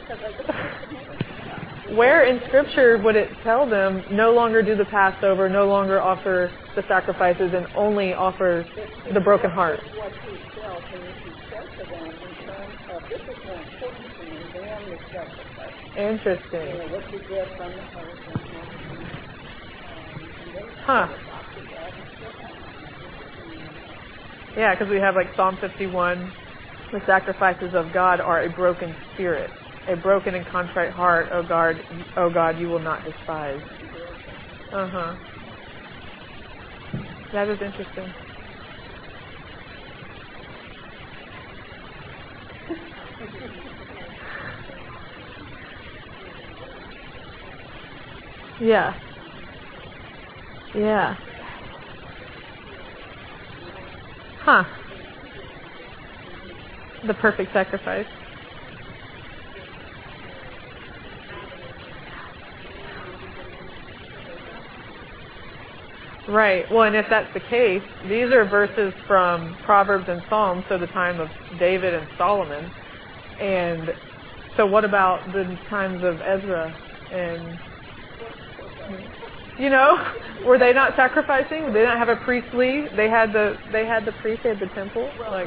Where in Scripture would it tell them no longer do the Passover, no longer offer the sacrifices, and only offer the broken heart? Interesting. Huh. Yeah, because we have like Psalm fifty-one, the sacrifices of God are a broken spirit, a broken and contrite heart, O God, O God, you will not despise. Uh-huh. That is interesting. Yeah. Yeah. Huh. The perfect sacrifice. Right. Well, and if that's the case, these are verses from Proverbs and Psalms, so the time of David and Solomon. And so what about the times of Ezra and, you know, were they not sacrificing? Did they not have a priestly? They had the, they had the priest, they had the temple? Like,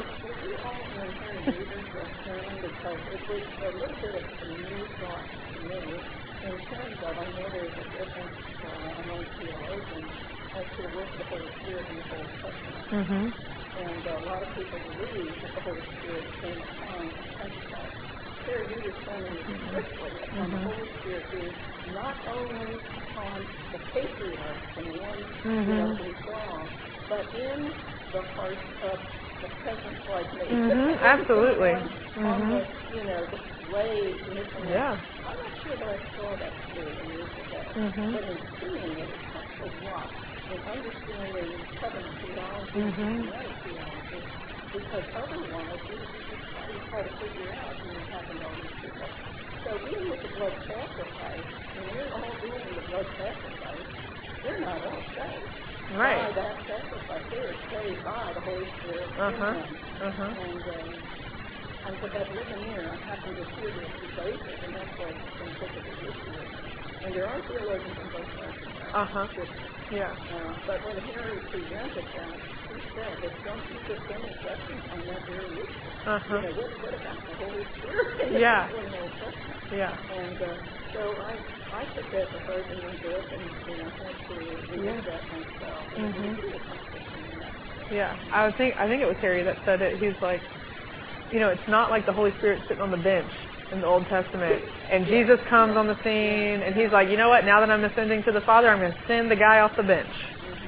Mm-hmm. And uh, a lot of people believe that the Holy Spirit came upon Pentecost. Here you were saying strictly upon the Holy Spirit is not only upon the patriarchs and the ones mm-hmm. you know, we saw, but in the hearts of the peasants like me. Mm-hmm. Absolutely. on, mm-hmm. on the, you know, the slaves and this and yeah. that. I'm not sure that I saw that clearly years ago. Mm-hmm. But in seeing it, it helps a lot in understanding covenant theology mm-hmm. and genetic theology, because otherwise we would just try to figure out what happened to all these people. So even with the blood sacrifice, when we're all doing the blood sacrifice, they're not all saved. Right. By that sacrifice, they are saved by the Holy Spirit. Uh-huh. Uh-huh. And, um, and so that living here, I happen to hear this debated, and that's why it's been such a big issue. And there are theologians on both sides of that. Uh-huh. Yeah. Uh, but when Harry presented that, he said that some people put any questions on that very issue. Uh-huh. You know, what, what about the Holy Spirit in the yeah. Old Testament? Yeah. And uh, so I, I took that to heart and went up and, you know, had to read yeah. that myself. And mm-hmm. it was that. Yeah. I would think I think it was Harry that said it. He's like, you know, it's not like the Holy Spirit sitting on the bench in the Old Testament, and Jesus comes on the scene, and he's like, you know what, now that I'm ascending to the Father, I'm going to send the guy off the bench.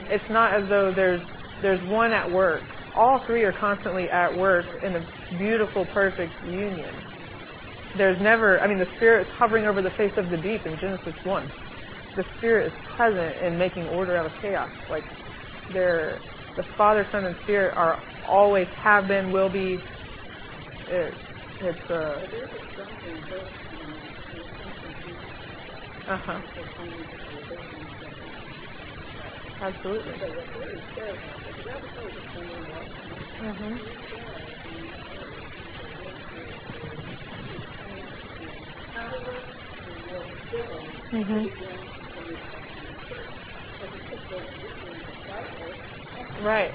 it's not as though there's there's one at work. All three are constantly at work in a beautiful, perfect union. There's never, I mean, the Spirit's hovering over the face of the deep in Genesis one. The Spirit is present in making order out of chaos. Like, they're, the Father, Son, and Spirit are always have been, will be. It, it's uh. Uh huh. Absolutely. Mhm. Mhm. Right.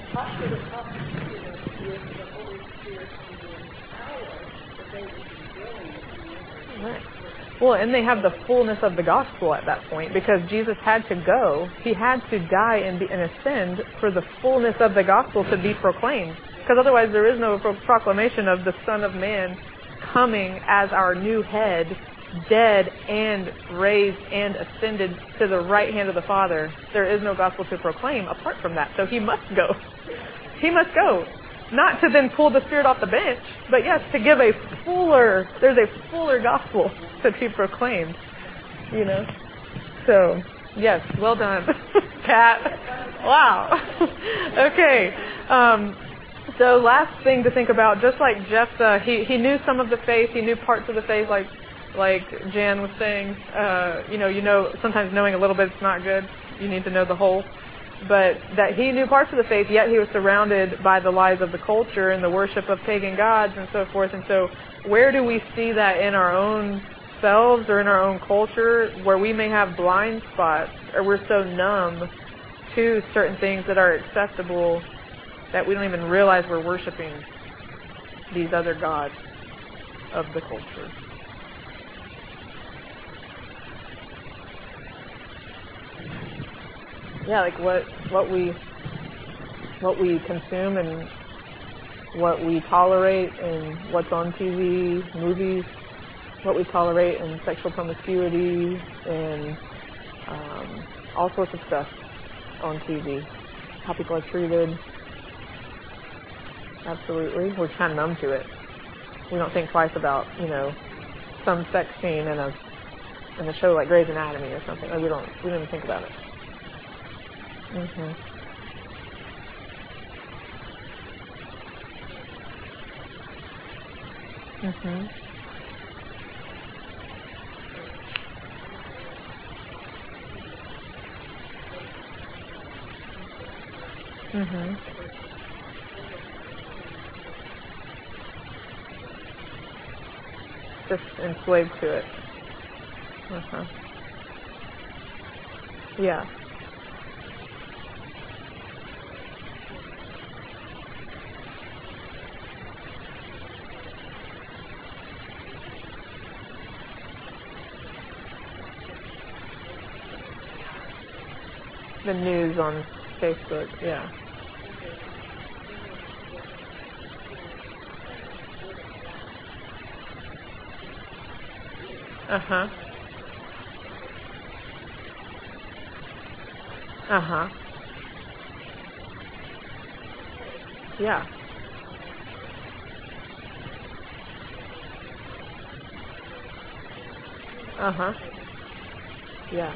Right. Well, and they have the fullness of the gospel at that point, because Jesus had to go. He had to die and, be, and ascend for the fullness of the gospel to be proclaimed. Because otherwise there is no pro- proclamation of the Son of Man coming as our new head, dead and raised and ascended to the right hand of the Father. There is no gospel to proclaim apart from that. So he must go. He must go. Not to then pull the Spirit off the bench, but yes, to give a fuller, there's a fuller gospel to be proclaimed, you know. So, yes, well done, Kat. Wow. Okay. Um, so last thing to think about, just like Jephthah, he, he knew some of the faith, he knew parts of the faith, like like Jan was saying, uh, you know, you know, sometimes knowing a little bit is not good. You need to know the whole. But that he knew parts of the faith, yet he was surrounded by the lies of the culture and the worship of pagan gods and so forth. And so where do we see that in our own selves or in our own culture, where we may have blind spots, or we're so numb to certain things that are acceptable that we don't even realize we're worshiping these other gods of the culture? Yeah, like what what we what we consume and what we tolerate and what's on T V, movies, what we tolerate in sexual promiscuity and um, all sorts of stuff on T V. How people are treated. Absolutely. We're kind of numb to it. We don't think twice about, you know, some sex scene in a in a show like Grey's Anatomy or something. Like we don't we don't even think about it. Mhm. Mhm. Mhm. Just enslaved to it. Uh-huh. Yeah. The news on Facebook. Yeah. Uh-huh. Uh-huh. Yeah. Uh-huh. Yeah.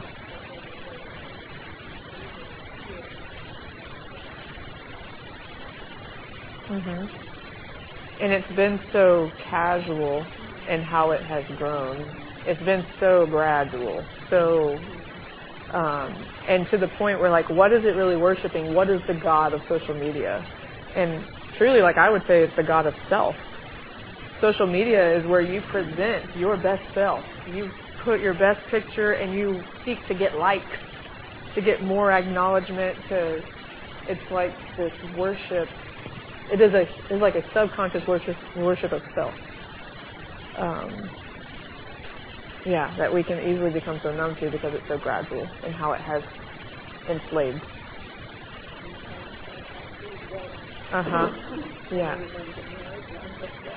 Mhm. And it's been so casual in how it has grown. It's been so gradual. So um and to the point where, like, what is it really worshiping? What is the god of social media? And truly, like, I would say it's the god of self. Social media is where you present your best self. You put your best picture and you seek to get likes, to get more acknowledgement, to, it's like this worship. It is a, it's like a subconscious worship, worship of self. Um, yeah, that we can easily become so numb to because it's so gradual in how it has enslaved. Uh-huh. Yeah.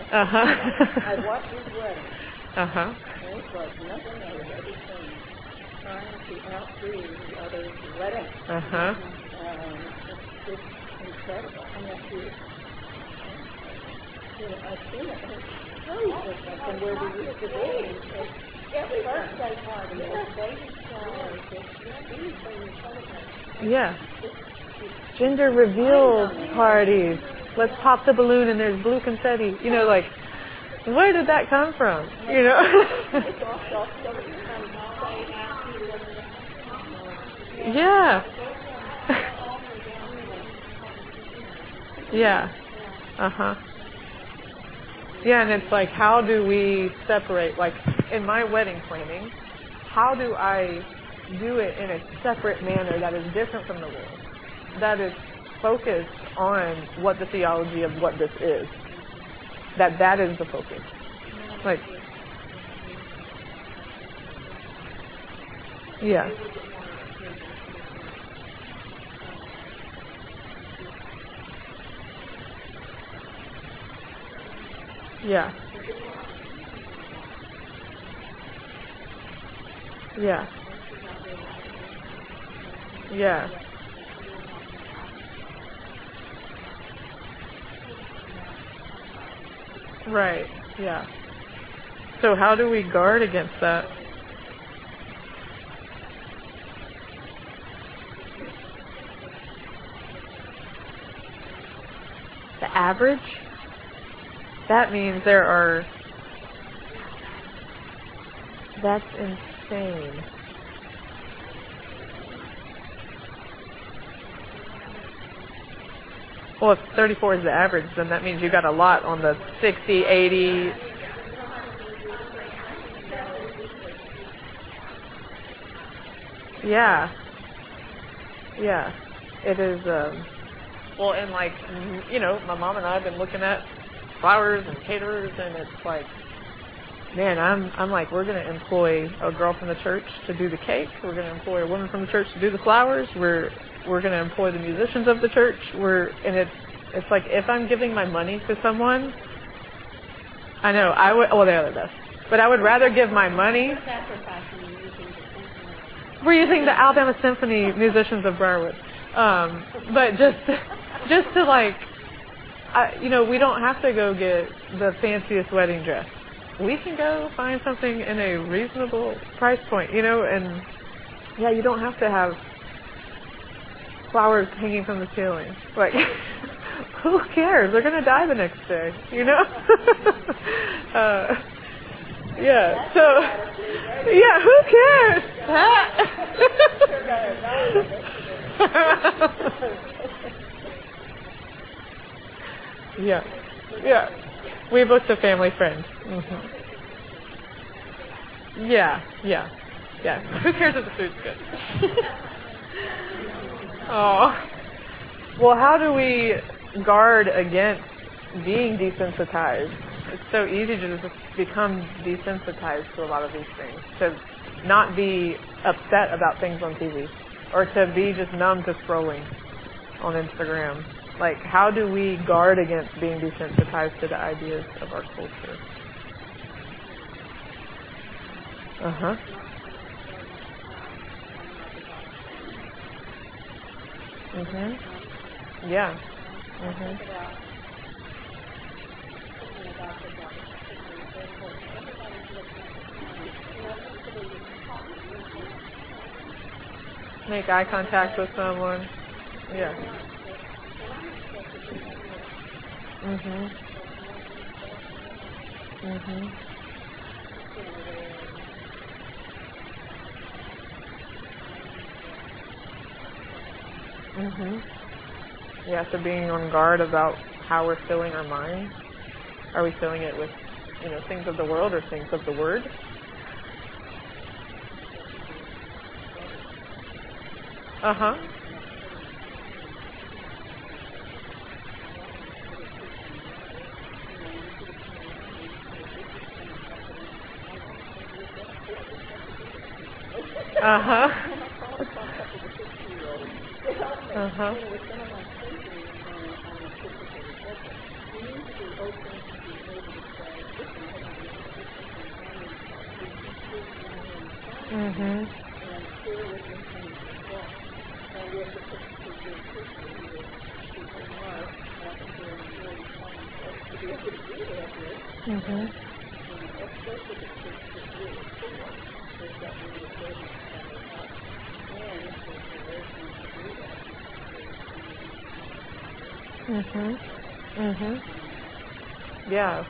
Uh-huh. I watched his wedding. Uh-huh. And it's like nothing I had ever seen. trying to outdo the other's wedding. Uh-huh. Um, it's just incredible. And if you, you know, I've seen it, and it's so different from where we used to be. It's every birthday party, it's baby showers, it's anything you celebrate. Yeah. It's, it's Gender reveal parties. Let's pop the balloon and there's blue confetti. You know, like, where did that come from? You know? it's also so Yeah. Yeah. Uh-huh. Yeah, and it's like, how do we separate, like, in my wedding planning, how do I do it in a separate manner that is different from the world? That is focused on what the theology of what this is. That that is the focus. Like, yeah. Yeah. Yeah. Yeah. Right. Yeah. So how do we guard against that? The average? That means there are... That's insane. Well, if thirty-four is the average, then that means you got a lot on the sixty, eighty... Yeah. Yeah. It is, um... well, and like, you know, my mom and I have been looking at flowers and caterers, and it's like, man, I'm I'm like, we're going to employ a girl from the church to do the cake. We're going to employ a woman from the church to do the flowers. We're we're going to employ the musicians of the church. We're and it's it's like, if I'm giving my money to someone, I know I would. Well, they're the best, but I would rather give my money. We're using the Alabama Symphony musicians of Briarwood, um, but just just to like, I, you know, we don't have to go get the fanciest wedding dress. We can go find something in a reasonable price point, you know, and yeah, you don't have to have flowers hanging from the ceiling. Like, who cares? They're gonna die the next day, you know? uh, yeah, so, yeah, who cares? Yeah, yeah. We booked a family friend. Mm-hmm. Yeah, yeah, yeah. Who cares if the food's good? Oh. Well, how do we guard against being desensitized? It's so easy to just become desensitized to a lot of these things. To not be upset about things on T V. Or to be just numb to scrolling on Instagram. Like, how do we guard against being desensitized to the ideas of our culture? Uh-huh. Mhm. Yeah. Mhm. Make eye contact with someone. Yeah. Mhm. Mhm. Mhm. Yeah, so being on guard about how we're filling our minds. Are we filling it with, you know, things of the world or things of the Word? Uh-huh. Uh-huh. Uh-huh. Mhm. share with them things as well. And we're supposed to be Christian here, people Mark, after really trying for us to be able to do that here. Mm-hmm. You know, that's that's what the church is really for, is that we would build each other up. And if there's a way for us to do that, Mm-hmm. Mm-hmm. Yeah.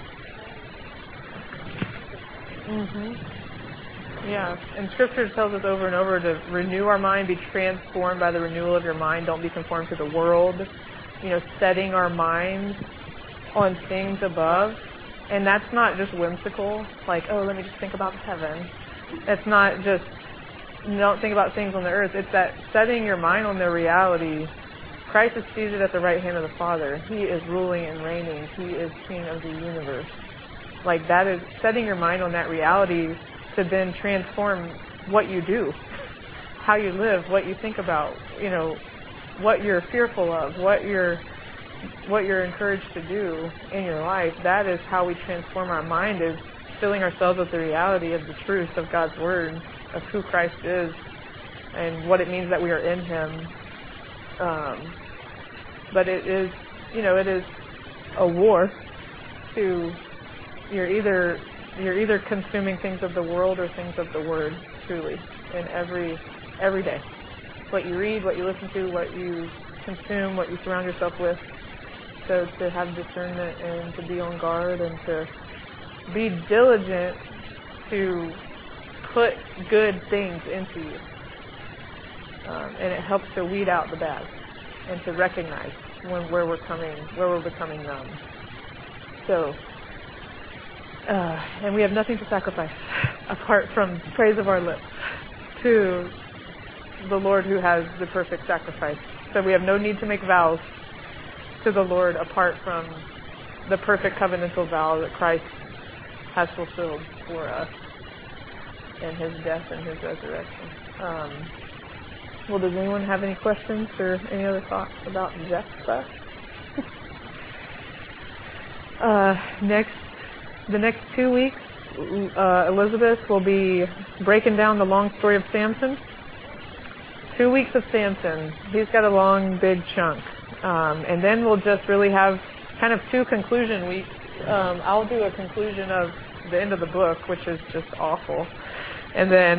Mm-hmm. Yeah. And Scripture tells us over and over to renew our mind, be transformed by the renewal of your mind. Don't be conformed to the world. You know, setting our minds on things above. And that's not just whimsical, like, oh, let me just think about heaven. It's not just, don't think about things on the earth. It's that setting your mind on the reality. Christ is seated at the right hand of the Father. He is ruling and reigning. He is King of the universe. Like, that is setting your mind on that reality to then transform what you do, how you live, what you think about, you know, what you're fearful of, what you're, what you're encouraged to do in your life. That is how we transform our mind, is filling ourselves with the reality of the truth of God's Word, of who Christ is and what it means that we are in Him. Um, but it is, you know, it is a war to, you're either, you're either consuming things of the world or things of the Word, truly, in every, every day. What you read, what you listen to, what you consume, what you surround yourself with. So to have discernment and to be on guard and to be diligent to put good things into you. Um, and it helps to weed out the bad and to recognize when where we're coming, where we're becoming numb. So, uh, and we have nothing to sacrifice apart from praise of our lips to the Lord who has the perfect sacrifice. So we have no need to make vows to the Lord apart from the perfect covenantal vow that Christ has fulfilled for us in His death and His resurrection. Um, well, does anyone have any questions or any other thoughts about Jephthah? uh, next, the next two weeks, uh, Elizabeth will be breaking down the long story of Samson. Two weeks of Samson. He's got a long, big chunk. Um, and then we'll just really have kind of two conclusion weeks. Um, I'll do a conclusion of the end of the book, which is just awful. And then,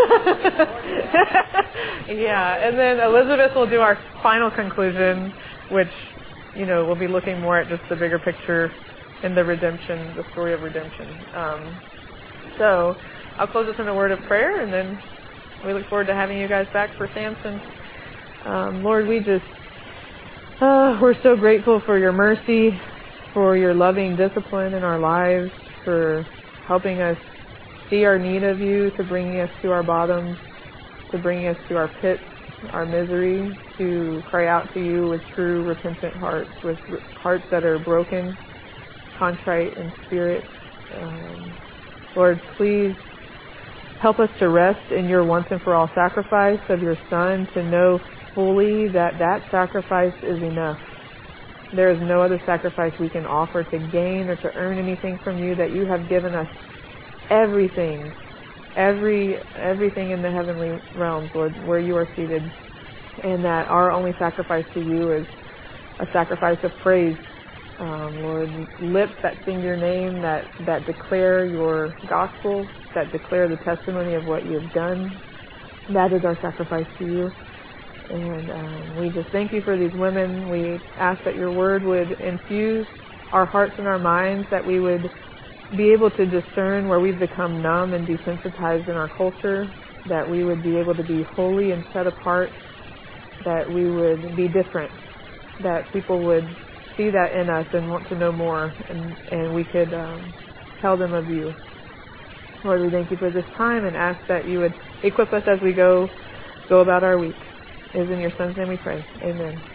yeah, and then Elizabeth will do our final conclusion, which, you know, we'll be looking more at just the bigger picture and the redemption, the story of redemption. Um, so I'll close us in a word of prayer, and then we look forward to having you guys back for Samson. Um, Lord, we just, uh, we're so grateful for your mercy, for your loving discipline in our lives, for helping us see our need of you, to bringing us to our bottoms, to bringing us to our pits, our misery, to cry out to you with true repentant hearts, with r- hearts that are broken, contrite in spirit. Um, Lord, please help us to rest in your once and for all sacrifice of your Son, to know fully that that sacrifice is enough. There is no other sacrifice we can offer to gain or to earn anything from you, that you have given us everything, every, everything in the heavenly realms, Lord, where you are seated, and that our only sacrifice to you is a sacrifice of praise. Um, Lord, lips that sing your name, that, that declare your gospel, that declare the testimony of what you have done. That is our sacrifice to you. And um, we just thank you for these women. We ask that your word would infuse our hearts and our minds, that we would be able to discern where we've become numb and desensitized in our culture, that we would be able to be holy and set apart, that we would be different, that people would see that in us and want to know more, and, and we could um, tell them of you. Lord, we thank you for this time and ask that you would equip us as we go, go about our week. It is in your Son's name we pray. Amen.